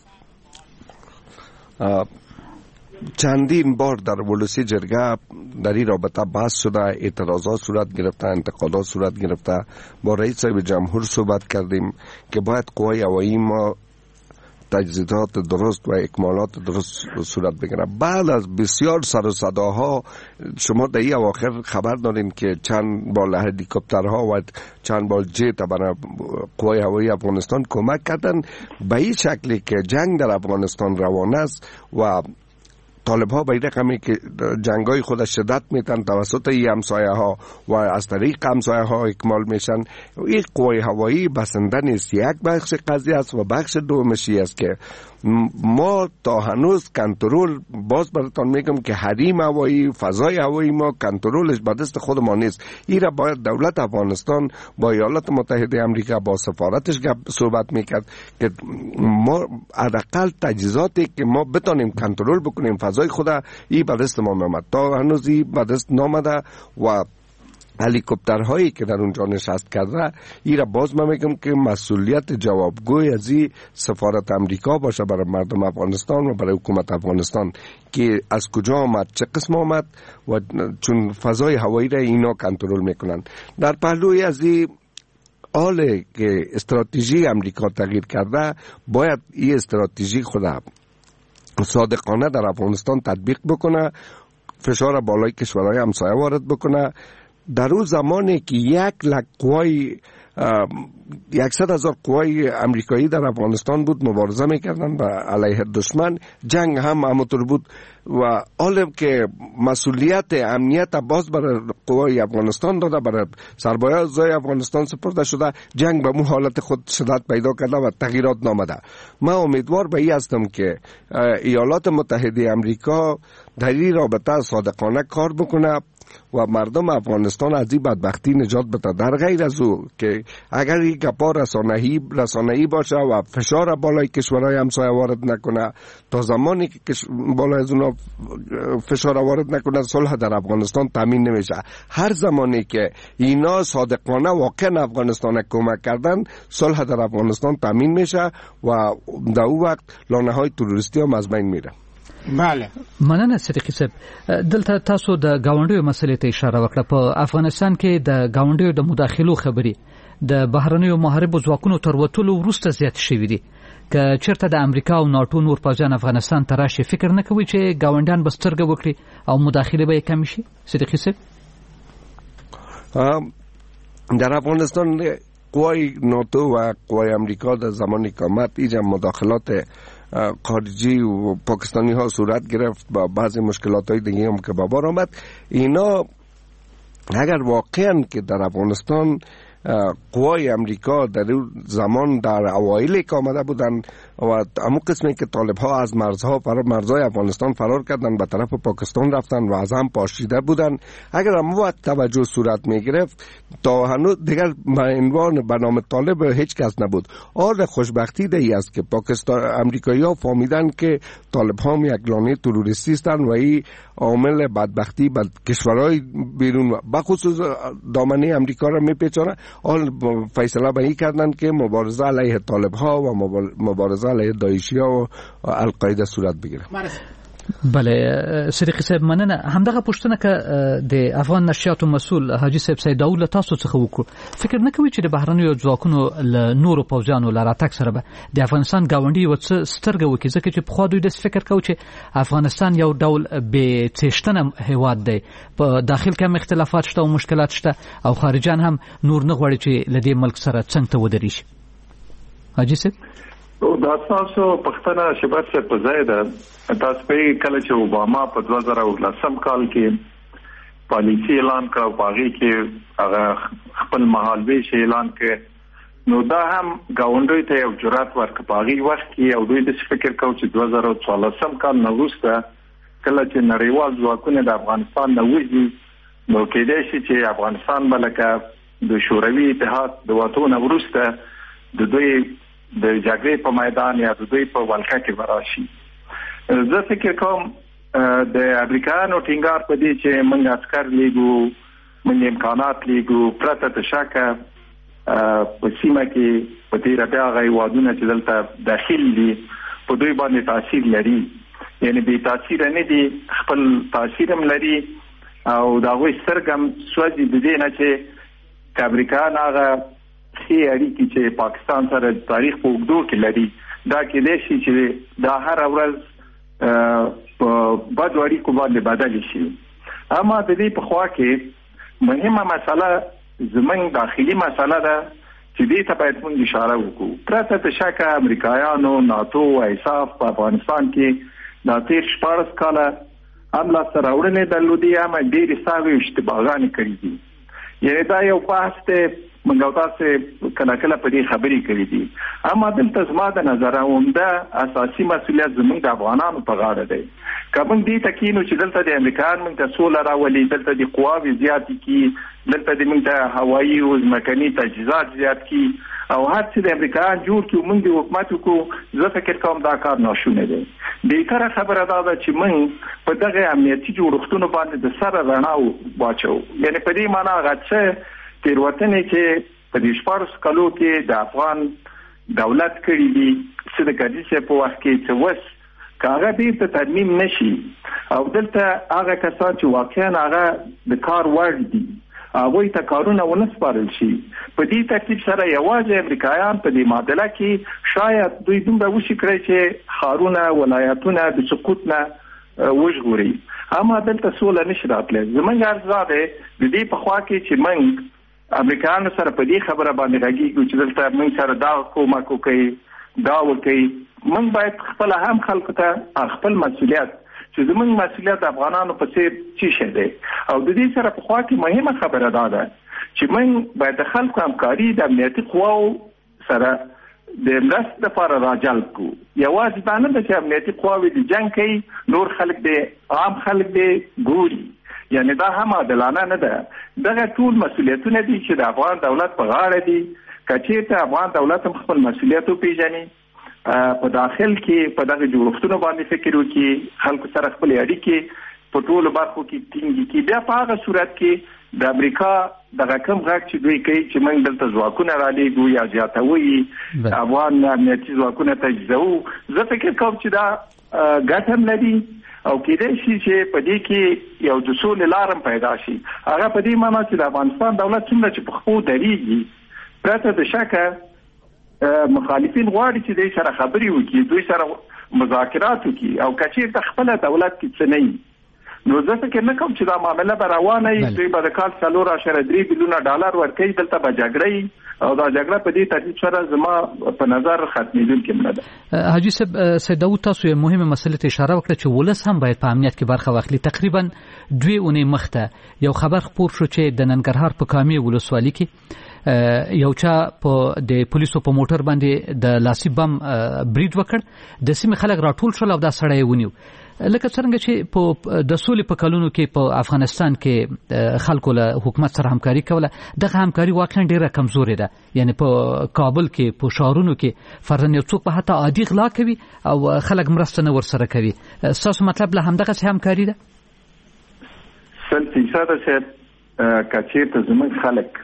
چندین بار در ولسی جرگه در این رابطه بحث شده، اعتراضات صورت گرفته، انتقادات صورت گرفته. با رئیس صاحب جمهور صحبت کردیم که باید قوای هوایی ما تجهیزات درست و اکمالات درست صورت بگیره. بعد از بسیار سر و صداها شما در این اواخر خبر دارین که چند بال هلیکوپترها و چند بال جت برای قوای هوایی افغانستان کمک کردن به این شکلی که جنگ در افغانستان روان است و طالب ها به این رقمی که جنگای خود شدت میتن توسط این همسایه ها و از طریق همسایه ها اکمال میشن. این قوای هوایی بسنده نیست، یک بخش قضیه است و بخش دومشی است که ما تا هنوز کنترل، باز براتون میگم که حریم هوایی، فضای هوایی ما کنترلش به دست خود ما نیست. این را باید دولت افغانستان با ایالات متحده آمریکا با سفارتش صحبت میکرد که ما حداقل تجهیزاتی که ما بتونیم کنترل بکنیم فضای خود، این به دست ما نامد. تا هنوز این به دست نامده و هلیکوپترهایی که در اونجا نشست کرده، این را باز من میگم که مسئولیت جوابگوی از این سفارت امریکا باشه برای مردم افغانستان و برای حکومت افغانستان که از کجا آمد، چه قسم آمد و چون فضای هوایی را اینا کنترل میکنن. در پهلوی از این حال که استراتژی امریکا تغییر کرده، باید این استراتژی خود صادقانه در افغانستان تطبیق بکنه، فشار بالای کشورهای همسایه وارد بکنه. در اون زمانی که یک لک قوای یکصد هزار قوای امریکایی در افغانستان بود مبارزه میکردن با علیه دشمن، جنگ هم همونطور بود و حالا که مسئولیت امنیت باز برای قوای افغانستان داده، برای سربازای افغانستان سپرده شده، جنگ به مو حالت خود شدت پیدا کرده و تغییرات نامده. من امیدوار به این هستم که ایالات متحده آمریکا در این رابطه صادقانه کار بکنه و مردم افغانستان از این بدبختی نجات بده. در غیر از او که اگر این گپا رسانه‌ای رسانه‌ای باشه و فشار بالای کشورهای همسایه وارد نکنه، تا زمانی که بالای از اونا فشار وارد نکنه صلح در افغانستان تامین نمیشه. هر زمانی که اینا صادقانه واقعا افغانستان کمک کردن، صلح در افغانستان تامین میشه و در اون وقت لانه‌های تروریستی هم از بین میره. بله، مننه صدیقی صاحب. دلته تاسو د گاونډیو مسلې ته اشاره وکړه. په افغانستان کې د گاونډیو د مداخلو خبري د بهرنیو محاربو ځواکونو تر وتلو وروسته زیات شوې دي. که چیرته د امریکا او ناتو نور پوځیان افغانستان ته راشي، فکر نه کوي چې گاونډیان به سترګه وکړي او مداخله به کم شي؟ صدیقی صاحب، در افغانستان قوای ناتو و قوای امریکا در زمان اقامت اینجا مداخلات خارجی و پاکستانی ها صورت گرفت با بعضی مشکلات های دیگه هم که به بار آمد. اینا اگر واقعا که در افغانستان قوای امریکا در اون زمان در اوایل که آمده بودن و همون قسمی که طالب ها از مرزها فرار مرزهای افغانستان فرار کردن به طرف پاکستان رفتن و از هم پاشیده بودن، اگر هم وقت توجه صورت می گرفت تا هنوز دیگر عنوان به نام طالب هیچ کس نبود. حال خوشبختی دی است که پاکستان امریکایی ها فهمیدن که طالب ها یک لانه تروریستی هستند و این عامل بدبختی بر کشورهای بیرون بخصوص دامنه امریکا را میپیچانه. حال فیصله به این کردن که مبارزه علیه طالب ها و مبارزه علیه داعشی ها و القاعده صورت بگیره. بله صدیقی صاحب، مننه. همدغه پوښتنه که د افغان نشریاتو مسؤل حاجی صاحب سیداول تاسو څخه وکړو، فکر نه کوي چې د بهرنیو ځواکونو له نورو پوځیانو له راتګ سره به د افغانستان ګاونډي یو څه سترګه وکړي، ځکه چې پخوا دوی داسې فکر کوي چې افغانستان یو ډول بې څښتنه هیواد دی، په داخل کې هم اختلافات شته او مشکلات شته او خارجان هم نور نه غواړي چې له دې ملک سره څنګ ته ودرېږي. حاجی صاحب، دا تاسو پښتنه شباب څخه په ځای ده. تاسو په کله چې اوباما په دوه زره ولسم کال کې پالیسي اعلان کړ او باغی کې هغه خپل مهالویش اعلان کړ، نو دا هم گاونډي ته یو جرأت ورکړ. باغی وخت کې او دوی د فکر کو چې دوه زره څوارلسم کال نه وروسته کله چې نړیوال ځواکونه د افغانستان نه وځي، نو کېدای شي چې افغانستان بلکې د شوروي اتحاد د وټو نه وروسته د دوی د جګړې په میدان یا د دوی په ولکه کې وراشي. زه فکر کوم د امریکایانو ټینګار په دې چې موږ عسكر لیږو، موږ امکانات لګو پرته د شکه په سیمه کې په دې راځي هغه وادونه چې دلته داخل دي په دوی باندې تاثیر لري، یعنی به تاثیر نه دي، خپل تاثیر هم لري او دا غوي سرګم سوځي د دې نه چې امریکا هغه خي اړیکې چې پاکستان سره تاریخ په وګړو کې لري دا کې د شي چې دا هر ورځ په بد اړیکو باندې بدل شي. اما د دې په خوا کې مهمه مسله زمنګ داخلي مسله ده چې دې ته باید موږ اشاره وکړو. پرته د شکه امریکایانو ناتو او ایساف په افغانستان کې د تیر شپږ کاله حمله سره وړاندې درلودي هم ډېر ساوي اشتباهان کړی دي. یعنی دا یو بحث ته موږ تاسو کله کله په دې خبرې کړې دي، اما دلته زما د نظر عمده اساسي مسؤلیت زموږ د افغانانو په غاړه دی. کوم دې تکینو چې دلته د امریکایان موږ ته سول راولي، دلته د قواوی زیات کی، دلته د موږ ته هوایي او ځمکني تجهیزات زیات کی او هر څه د امریکایان جوړ کړو، موږ د حکومت کو زه فکر کوم دا کار ناشونه دی. د کار خبره دا ده چې موږ په دغه امنیتي جوړښتونو باندې د سره رڼا واچو، یعنی په دې معنی غاڅه تیروتنه چې په دې شپږ کالو کې د افغان دولت کړی دي چې د کډیسه په وخت کې چې وس کاغه دې ته ترمیم نشي او دلته هغه کسان چې واقعا هغه د کار وړ دي هغه ته کارونه ونسپارل شي. په دې ترتیب سره یوازې امریکایان په دې معادله کې شاید دوی دومره وشي کړی چې خارونه ولایتونه د سقوط نه وژغوري، اما دلته سوله نشي راتلی. زمونږ ارزو ده د دې په خوا کې چې موږ امریکایانو سره په دې خبره باندې راګیږو چې دلته موږ سره دا کومک کوي دا وکي. موږ باید خپل هم خلکو ته خپل مسؤلیت چې زموږ مسؤلیت افغانانو په څیر چی شه دی او د دې سره په خوا کې مهمه خبره دا ده چې موږ باید د خلکو همکاري د امنیتي قواو سره د مرستې لپاره راجلب کو. یوازې دا نه ده چې امنیتي قواوې د جنګ کوي، نور خلک دی عام خلک دی ګوري، یعنی دا هم عادلانه نه ده. دغه ټول مسؤلیتونه دي چې د افغان دولت په غاړه دي. کچېرته افغان دولت هم خپل مسؤلیت وپیژني، په داخل کې په دغه جوړښتونو باندې فکر وکړي، خلکو سره خپل اړیکې په ټولو برخو کې ټینګ کړي، بیا په هغه صورت کې د امریکا دغه کم غږ چې دوی کوي چې موږ دلته ځواکونه را لېږو یا زیاتوي افغان امنیتي ځواکونه تجهیزوو، زه فکر کوم چې دا ګټه هم لري او کېدای شي چې په دې کې یو د سولې لارم پیدا شي. هغه په دې معنی چې د افغانستان دولت څومره چې په خپو درېږي پرته د شکه مخالفین غواړي چې دوی سره خبرې وکړي، دوی سره مذاکرات وکړي او کچېرته خپله دولت کې څه نه وي نو زه فکر نه کوم چې دا معامله به روانه وي. دوی به د کال څلور اعشاریه درې بیلیونه ډالر ورکوي، دلته به جګړه او دا جګړه په دې ترتیب سره زما په نظر ختمېدونکې نه ده. حاجي صاحب، سید داود تاسو یو مهمه مسله ته اشاره وکړه چې ولس هم باید په امنیت کې برخه واخلي. تقریبا دوی اونۍ مخته یو خبر خپور شو چې د ننګرهار په کامې ولسوالۍ کې یو چا په د پولیسو په موټر باندې د لاسي بم برید وکړ، د سیمې خلک راټول شول او دا سړی ونیو. لکه څنګه چې په د سولې په کلونو کې په افغانستان کې خلکو له حکومت سره همکاري کوله، دغه همکاري واقعا ډیره کمزورې ده. یعنی په کابل کې په شهرونو کې فرضاً یو څوک په حتی عادي غلا کوي او خلک مرسته نه ورسره کوي. ستاسو مطلب له همدغه همکاري ده؟ سل فیصده چې کچېرته زموږ خلک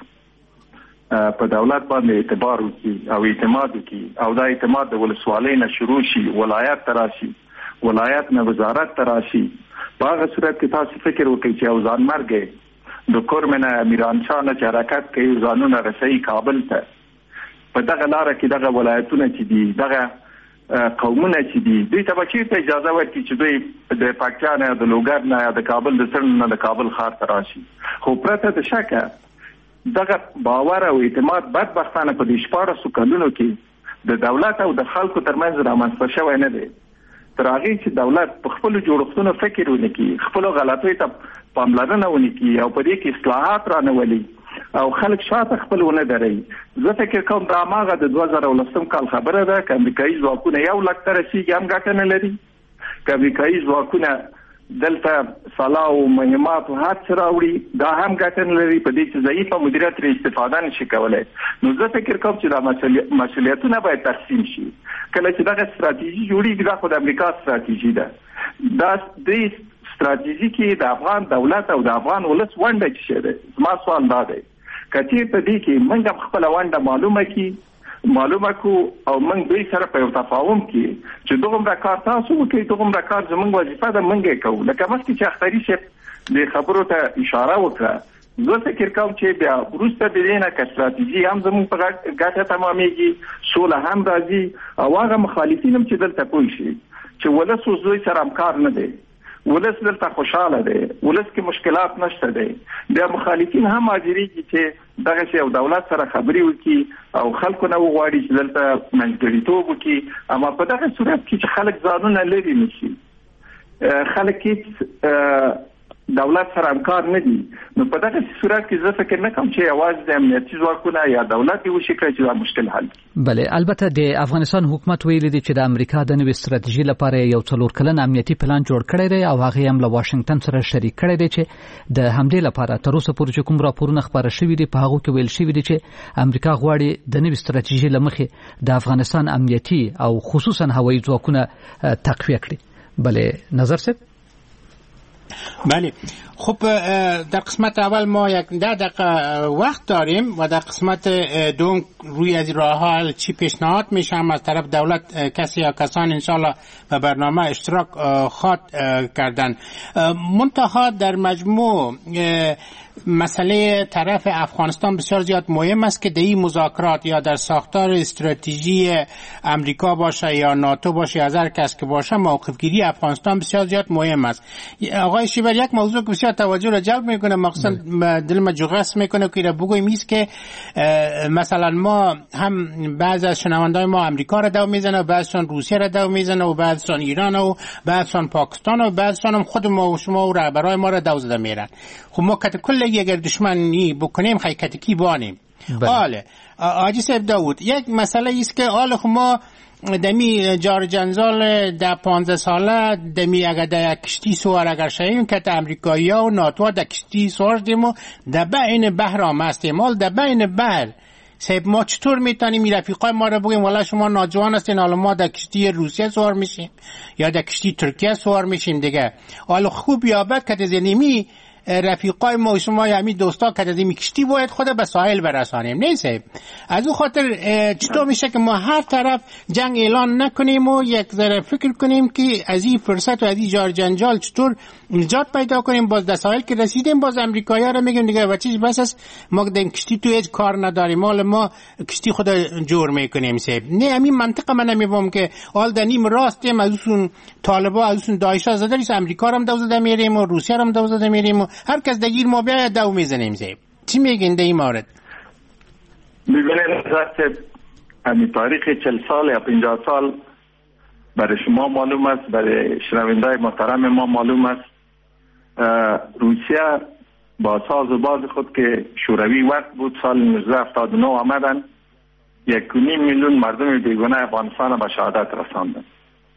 په دولت باندې اعتبار وکړي او اعتماد وکړي او دا اعتماد د ولسوالۍ نه شروع شي، ولایت ته راشي، ولایت نه وزارت ته راشي، په هغه صورت کې تاسو فکر وکړئ چې یو ځانمرګی د کورمنه میرانشاه نه چې حرکت کوي ځانونه رسوي کابل ته، په دغه لاره کې دغه ولایتونه چې دي دغه قومونه چې دي دوی ته به چېرته اجازه ورکړي چې دوی د پکتیا نه د لوګر نه د کابل د څنډ نه د کابل ښار ته راشي. خو پرته د شکه دغه باور او اعتماد بدبختانه په دې شپاړسو کلونو کې د دولت او د خلکو ترمنځ رامنځته شوی نه دی. تر هغې چې دولت په خپلو جوړښتونو فکر ونه کړي، خپلو غلطیو ته پاملرنه ونه کړي او په دې کې اصلاحات رانولي او خلک شاته خپل ونه دروي. زه فکر کوم دا هماغه د دوه زره ولسم کال خبره ده که امریکایي ځواکونه یو لک ته رسېږي هم ګټه نه لري، که امریکایي ځواکونه دلته سلاح او مهمات او هر څه راوړي دا هم ګټه نه لري، په دې چې ضعیفه مدیریت ترې استفاده نشي کولی. نو زه فکر کوم چې دا مسؤلیتونه باید تقسیم شي. کله چې دغه ستراتیژي جوړېږي دا خو د امریکا ستراتیژي ده، دا دې استراتیژیکي د افغان دولت او د افغان ولس ونډه چې شته. ما سوال دا دی کچې په دې کې موږ خپل ونډه معلومه کی معلومه کو او موږ دوی سره په تفاهم کې چې دغه کار تاسو وکړئ، دغه کار زموږ وظیفه ده موږ کوو. لکه مخکې چې اختری شپ د خبرو ته اشاره وکړه، زه فکر کوم چې بیا وروسته د دې نه که استراتیژي هم زموږ په ګټه تمامېږي، سوله هم راځي او هغه مخالفین هم چې دلته پوه شي چې ولس اوس دوی سره همکار نه دی، ولس دلته خوشاله دی، ولس کې مشکلات نشته دی. بیا مخالفین هم حاضرېږي چې دغه شی او دولت سره خبرې وکړي او خلکو نه وغواړي چې دلته منځګړیتوب وکړي. اما په دغه صورت کې چې خلک ځانونه لرې نشي، خلک هیڅ دولت سره همکار نه دي، نو په دغه صورت کې زه فکر نه کوم چې یوازې د امنیتي ځواکونه یا دولت یې وشي کړي چې دا مشکل حل کړي. بله، البته د افغانستان حکومت ویلي دی چې د امریکا د نوې ستراتیژي لپاره یو څلور کلن امنیتي پلان جوړ کړی دی او هغه هم له واشنگټن سره شریک کړی دی چې د همدې لپاره تر اوسه پورې چې کوم راپورونه خبره شوي دي په هغو کې ویل شوي دي چې امریکا غواړي د نوې ستراتیژي له مخې د افغانستان امنیتي او خصوصا هوایي ځواکونه تقویه کړي. بله نظر صاحب. بله، خب در قسمت اول ما یک ده دقیقه وقت داریم و در قسمت دوم روی از راه حل چی پیشنهاد میشه از طرف دولت کسی یا کسان انشالله به برنامه اشتراک خواد کردن. منتها در مجموع مسئله طرف افغانستان بسیار زیاد مهم است که در این مذاکرات یا در ساختار استراتژی امریکا باشه یا ناتو باشه یا هر کس که باشه موقف گیری افغانستان بسیار زیاد مهم است. آقای شیبر یک موضوع که بسیار توجه را جلب میکنه، مخصوصا دل ما جغرس میکنه که بگویم است که مثلا ما هم بعض از شنوندای ما امریکا را دو میزنه و بعضشان روسیه را دو میزنه و بعضشان ایران و بعضشان پاکستان و بعضشان هم خود ما و شما و رهبرای ما را دو زده میرن. خب ما کت کل اگر دشمنی بکنیم حقیقتی بانیم. آله آجی صاحب داود، یک مسئله است که آله ما دمی جار جنزال در پانزده ساله دمی اگر در کشتی سوار اگر شاییم که در امریکایی ها و ناتو در کشتی سوار دیم و در بین بحر هم هستیم. حال در بین بحر صاحب ما چطور میتونیم این رفیقای ما رو بگیم والا شما ناجوان هستین، حالا ما در کشتی روسیه سوار میشیم یا در کشتی ترکیه سوار میشیم دیگه. حالا خوب یا بد که زنیمی رفیقای ما و شما یا همین دوستا که از این کشتی باید خود به ساحل برسانیم. نه صاحب، از اون خاطر چطور میشه که ما هر طرف جنگ اعلان نکنیم و یک ذره فکر کنیم که از این فرصت و از این جار جنجال چطور نجات پیدا کنیم. باز در ساحل که رسیدیم باز امریکایی‌ها رو میگیم دیگه بچیش بس است، ما در کشتی تو هیچ کار نداریم، مال ما کشتی خود جور میکنیم. صاحب نه، همین منطق من نمیفهم که حال در نیم راستیم از اون طالبا از اون داعشا زده نیست، امریکا رو هم دوزده میریم و روسیه رو هم دوزده میریم و هر کس دگیر ما بیاید دو میزنیم. زیب چی میگین در این مورد؟ ببینید راست همین تاریخ چل سال یا پنجاه سال برای شما معلوم است، برای شنوندای محترم ما معلوم است. روسیه با ساز و باز خود که شوروی وقت بود سال نوزده هفتاد و نه آمدن، یک و نیم میلیون مردم بیگانه افغانستان به شهادت رساندن.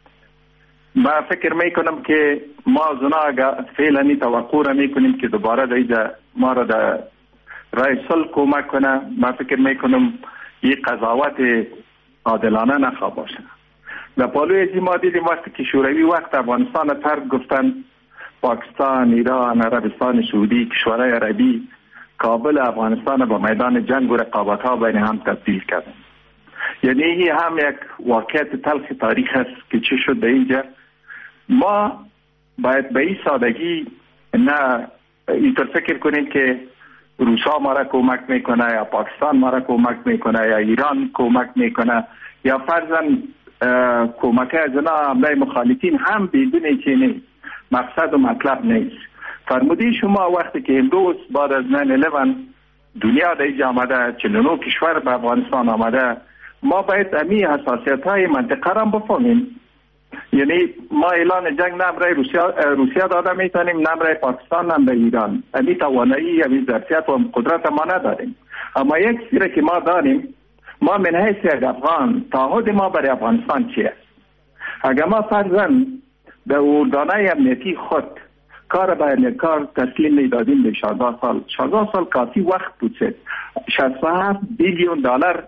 ما فکر میکنم که ما از اونا اگر فعلا توقع را میکنیم که دوباره دیگه ما را در رای صلح کمک کنه، ما فکر میکنم این قضاوت عادلانه نخواه باشه. در پالوی ازی ما دیدیم وقتی که شوروی وقت افغانستان ترک گفتن، پاکستان، ایران، عربستان سعودی، کشورهای عربی کابل افغانستان با میدان جنگ و رقابت ها بین هم تبدیل کردن. یعنی این هم یک واقعیت تلخ تاریخ است که چه شد در اینجا. ما باید به این سادگی نه اینطور فکر کنیم که روسا ما را کمک میکنه یا پاکستان ما را کمک میکنه یا ایران کمک میکنه یا فرضاً کمک از اونا حمله مخالفین هم بدون چینی مقصد و مطلب نیست. فرمودی شما وقتی که امروز بعد از نه الیون دنیا در اینجا آمده، چهل و نه کشور به افغانستان آمده، ما باید امی حساسیت های منطقه را بفهمیم. یعنی ما اعلان جنگ نه برای روسیه روسیه داده میتونیم، نه برای پاکستان، نه برای ایران. امی توانایی امی ظرفیت و قدرت ما نداریم. اما یک چیزی که ما داریم، ما من حیث یک افغان تعهد ما برای افغانستان چیه؟ اگر ما فرضاً به اردانه امنیتی خود کار باید کار تسلیم میدادیم به شانزده سال، شانزده سال کافی وقت بود. شصت و هفت بیلیون دلار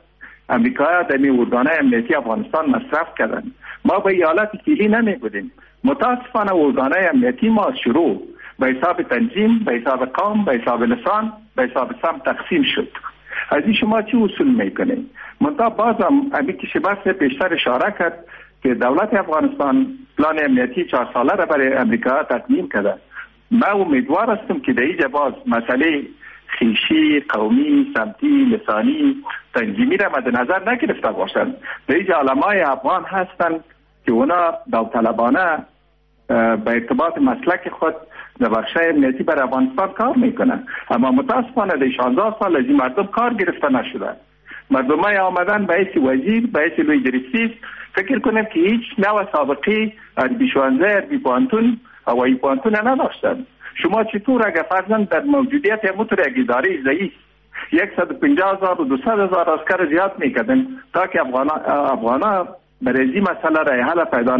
امریکا در می ارگانهای امنیتی افغانستان مصرف کردن. ما به ایالت فعلی نمی بودیم. متاسفانه ارگانهای امنیتی ما شروع به حساب تنظیم، به حساب قوم، به حساب لسان، به حساب سم تقسیم شد. از این شما چی اصول میکنید؟ منتها بازم امی که شباس پیشتر اشاره کرد که دولت افغانستان پلان امنیتی چهار ساله را برای امریکا تقدیم کرده. من امیدوار هستم که در اینجا باز مسئله خیشی، قومی، سمتی، لسانی، تنظیمی را مد نظر نگرفته باشند. در اینجا علمای افغان هستند که اونا داوطلبانه به ارتباط مسلک خود در بخشای امنیتی بر افغانستان کار میکنن، اما متاسفانه در شانزده سال از این مردم کار گرفته نشدن. مردم های آمدن به حیث وزیر، به حیث لوی درسیس، فکر کنم که هیچ نوع سابقی عربی شوانزه، عربی پوانتون، هوایی پوانتون نداشتن. شما چطور اگر فرضاً در موجودیت همونطور یک اداره ضعیف صد و پنجاه هزار و دویست هزار عسکر زیاد میکردن تا که افغانا برای این مسئله رای حل پیدا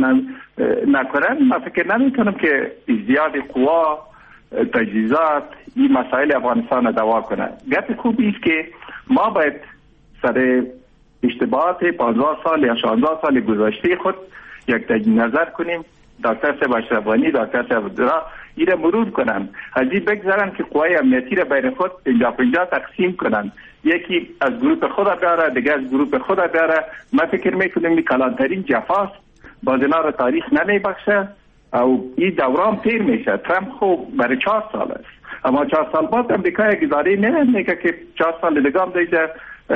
نکنن؟ من فکر نمیکنم که زیاد قوا، تجهیزات این مسائل افغانستان دوا کنه. گپ خوبی است که ما باید سر اشتباهات پانزده سال یا شانزده سال گذشته خود یک تجدید نظر کنیم. دکتر صاحب اشرفانی، دکتر صاحب عبدالله ایره مرور کنن، از این بگذارن که قوای امنیتی را بین خود پنجاه پنجاه تقسیم کنن، یکی از گروه خود بیاره، دیگه از گروه خود بیاره. من فکر میکنم این کلانترین جفاست، باز اینا را تاریخ نمیبخشه او این دوران تیر میشه. ترامپ خوب برای چهار سال است، اما چهار سال بعد امریکا یک اداره نمیگه که چهار سال دیگه هم دیگه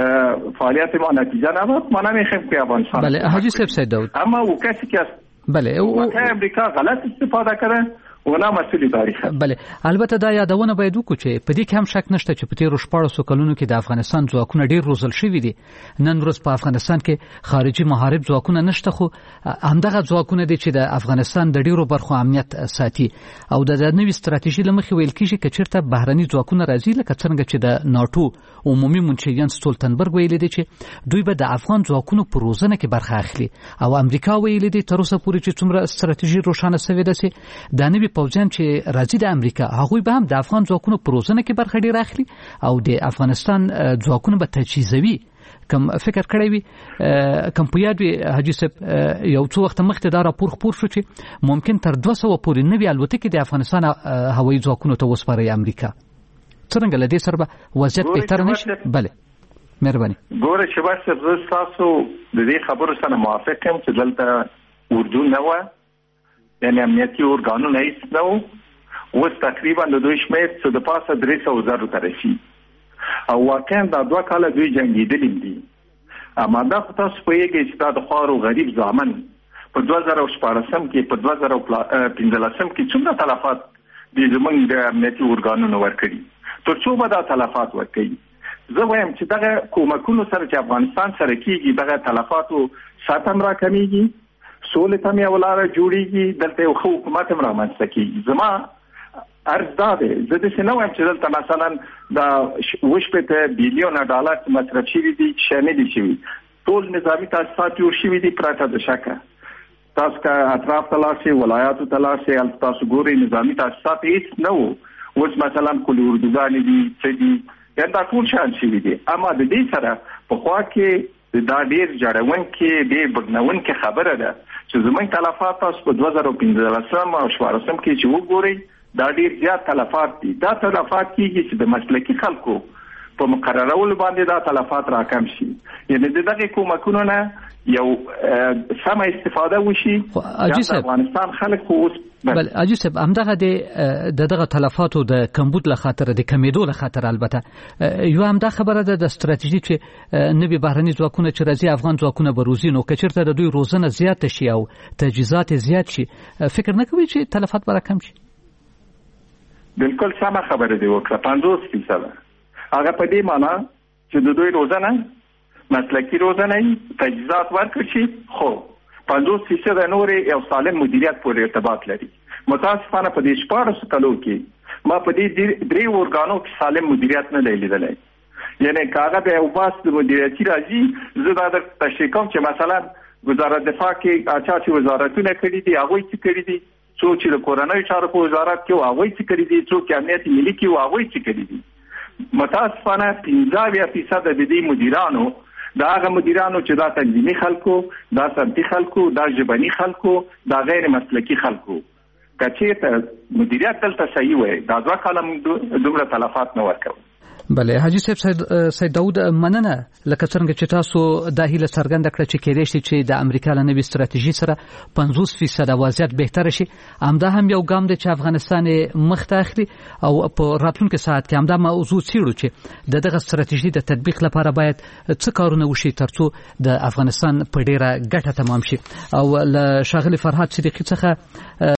فعالیت ما نتیجه نبود. ما نمیخوایم که افغانستان بله حاجی صاحب سید داود، اما او کسی که بله او امریکا غلط استفاده کرده اونا مسئولی تاریخ. بله البته دا یادونه باید وکړو چې په دې کې هم شک نشته چې په تیرو شپاړسو کلونو کې د افغانستان ځواکونه ډیر روزل شوي دي. نن ورځ په افغانستان کې خارجي محارب ځواکونه نشته، خو همدغه ځواکونه دي چې د افغانستان د ډیرو برخو امنیت ساتي او د نوې ستراتیژي لمخې ویل کیږي چې چیرته بهرني ځواکونه راځي، لکه څنګه چې د ناتو عمومي منشي ینس ستولتنبرګ ویلي دي چې دوی به د افغان ځواکونو په روزنه کې برخه اخلي، او امریکا ویلي دي تر اوسه پورې چې څومره ستراتیژي روښانه شوې ده چې د نوې پوځیان چې راځي د امریکا هغوی به هم د افغان ځواکونو په روزنه کې برخه ډیر اخلي او د افغانستان ځواکونه به تجهیزوي. کوم فکر کړی وي کوم په یاد وي حاجي صاحب یو څو وخت مخکې دا راپور خپور شو چې ممکن تر دوه سوه پورې نوې الوتکې د افغانستان هوایي ځواکونو ته وسپاري امریکا. څرنګه له دې سره به وضعیت بهتر نه شي؟ بله مهرباني. ګوره چې بس زه ستاسو د دې خبرو سره موافق یم چې دلته اردو نه وه، یعنی امنیتی ارگانونه هیڅ نه و. اوس تقریبا د دوی شمېر څه د پاسه درې سوه زرو ته رسي او واقعا دا دوه کاله دوی جنګېدلي دي. اما دا خو تاسو پوهېږئ چې دا د خوار و غریب زامن په دوه زره شپاړسم کې په دوه زره پنځلسم کې څومره تلفات دي زموږ د امنیتي ارګانونو ورکړي تر څو به دا تلفات ورکوي. زه وایم چې دغه کومکونو سره چې افغانستان سره کېږي دغه تلفاتو سطح هم راکمیږي، سولې ته هم یوه لاره جوړېږي، دلته یو ښه حکومت هم رامنځته کېږي. زما عرض دا دی، زه داسې نه وایم چې دلته مثلا دا اوه شپېته بیلیونه ډالر مصرف شوي دي چې شی نه دي شوي. ټول نظامي تاسیسات جوړ شوي دي پرته د شکه. تاسو که اطراف ته لاړ شئ، ولایاتو ته لاړ شئ، هلته تاسو ګورئ نظامي تاسیسات هېڅ نه وو. اوس مثلا کلي اردوګانې دي، څه دي، یا دا ټول شیان شوي دي. اما د دې سره پخوا کې دا ډېر جوړونکې ډېر بګنونکې خبره ده چې زموږ تلفات تاسو په دوه زره پنځلسم او شپاړسم کې چې وګورئ دا ډېر زیات تلفات دي. دا تلفات کېږي چې د مسلکي خلکو په مقررولو باندې دا تلفات راکم شي، یعنی د دغه کومکونو نه یو سمه استفاده وشي. د افغانستان خلک خو اوس بل اجي صاحب همدغه د دغه تلفاتو د کمبود له خاطر د کمیدو له خاطر البته یو همدا خبره ده د ستراتیژي چې نوی بهرني ځواکونه چې راځي افغان ځواکونه به روزي، نو که چېرته د دوی روزنه زیاته شي او تجهیزات زیات شي فکر نه کوي چې تلفات به راکم شي؟ بالکل سمه خبره دی وکړه، پنځوس فیصده هغه په دې معنا چې د دوی روزنه مسلکي روزنه تجهیزات ورکړي شي، خو پنځوس فیصده نورې یو سالم مدیریت پورې ارتباط لري. متاسفانه په دې شپاړسو کلو کې ما په دې درې ارګانو کې سالم مدیریت نه دی لیدلی. یعنی که هغه د یو باس د مدیریتي راځي، زه دا در تشریح کوم چې مثلا وزارت دفاع کې اچا چې وزارتونه کړي دي هغوی څه کړي دي، څوک چې د کورنیو چارو په وزارت کې و هغوی څه کړي دي، څوک چې امنیت ملي کې و هغوی څه کړي دي. متاسفانه پنځه اویا فیصده د دې مدیرانو دا هغه مدیرانو چې دا تنظیمي خلکو، دا سمتي خلکو، دا ژبني خلکو، دا غیر مسلکي خلکو، کچې ته مدیریت دلته صحیح وای دا دوه کاله دومره تلفات نه ورکو. بله حاجی صاحب سید, سید داود مننه لکه څنګه چې تاسو د هیله څرګنده کړه چې کېدای شي چې د امریکا له نوې ستراتیژي سره پنځوس فیصد وضعیت بهتر شي. همدا هم یو ګام دی چې افغانستان مخ ته اخلي او په راتلونکي ساعت کې همدا موضوع څیړو چې د دغه ستراتیژي د تطبیق لپاره باید څه کارونه وشي ترڅو د افغانستان په ډیره ګټه تمام شي. او له ښاغلي فرهاد صدیقي څخه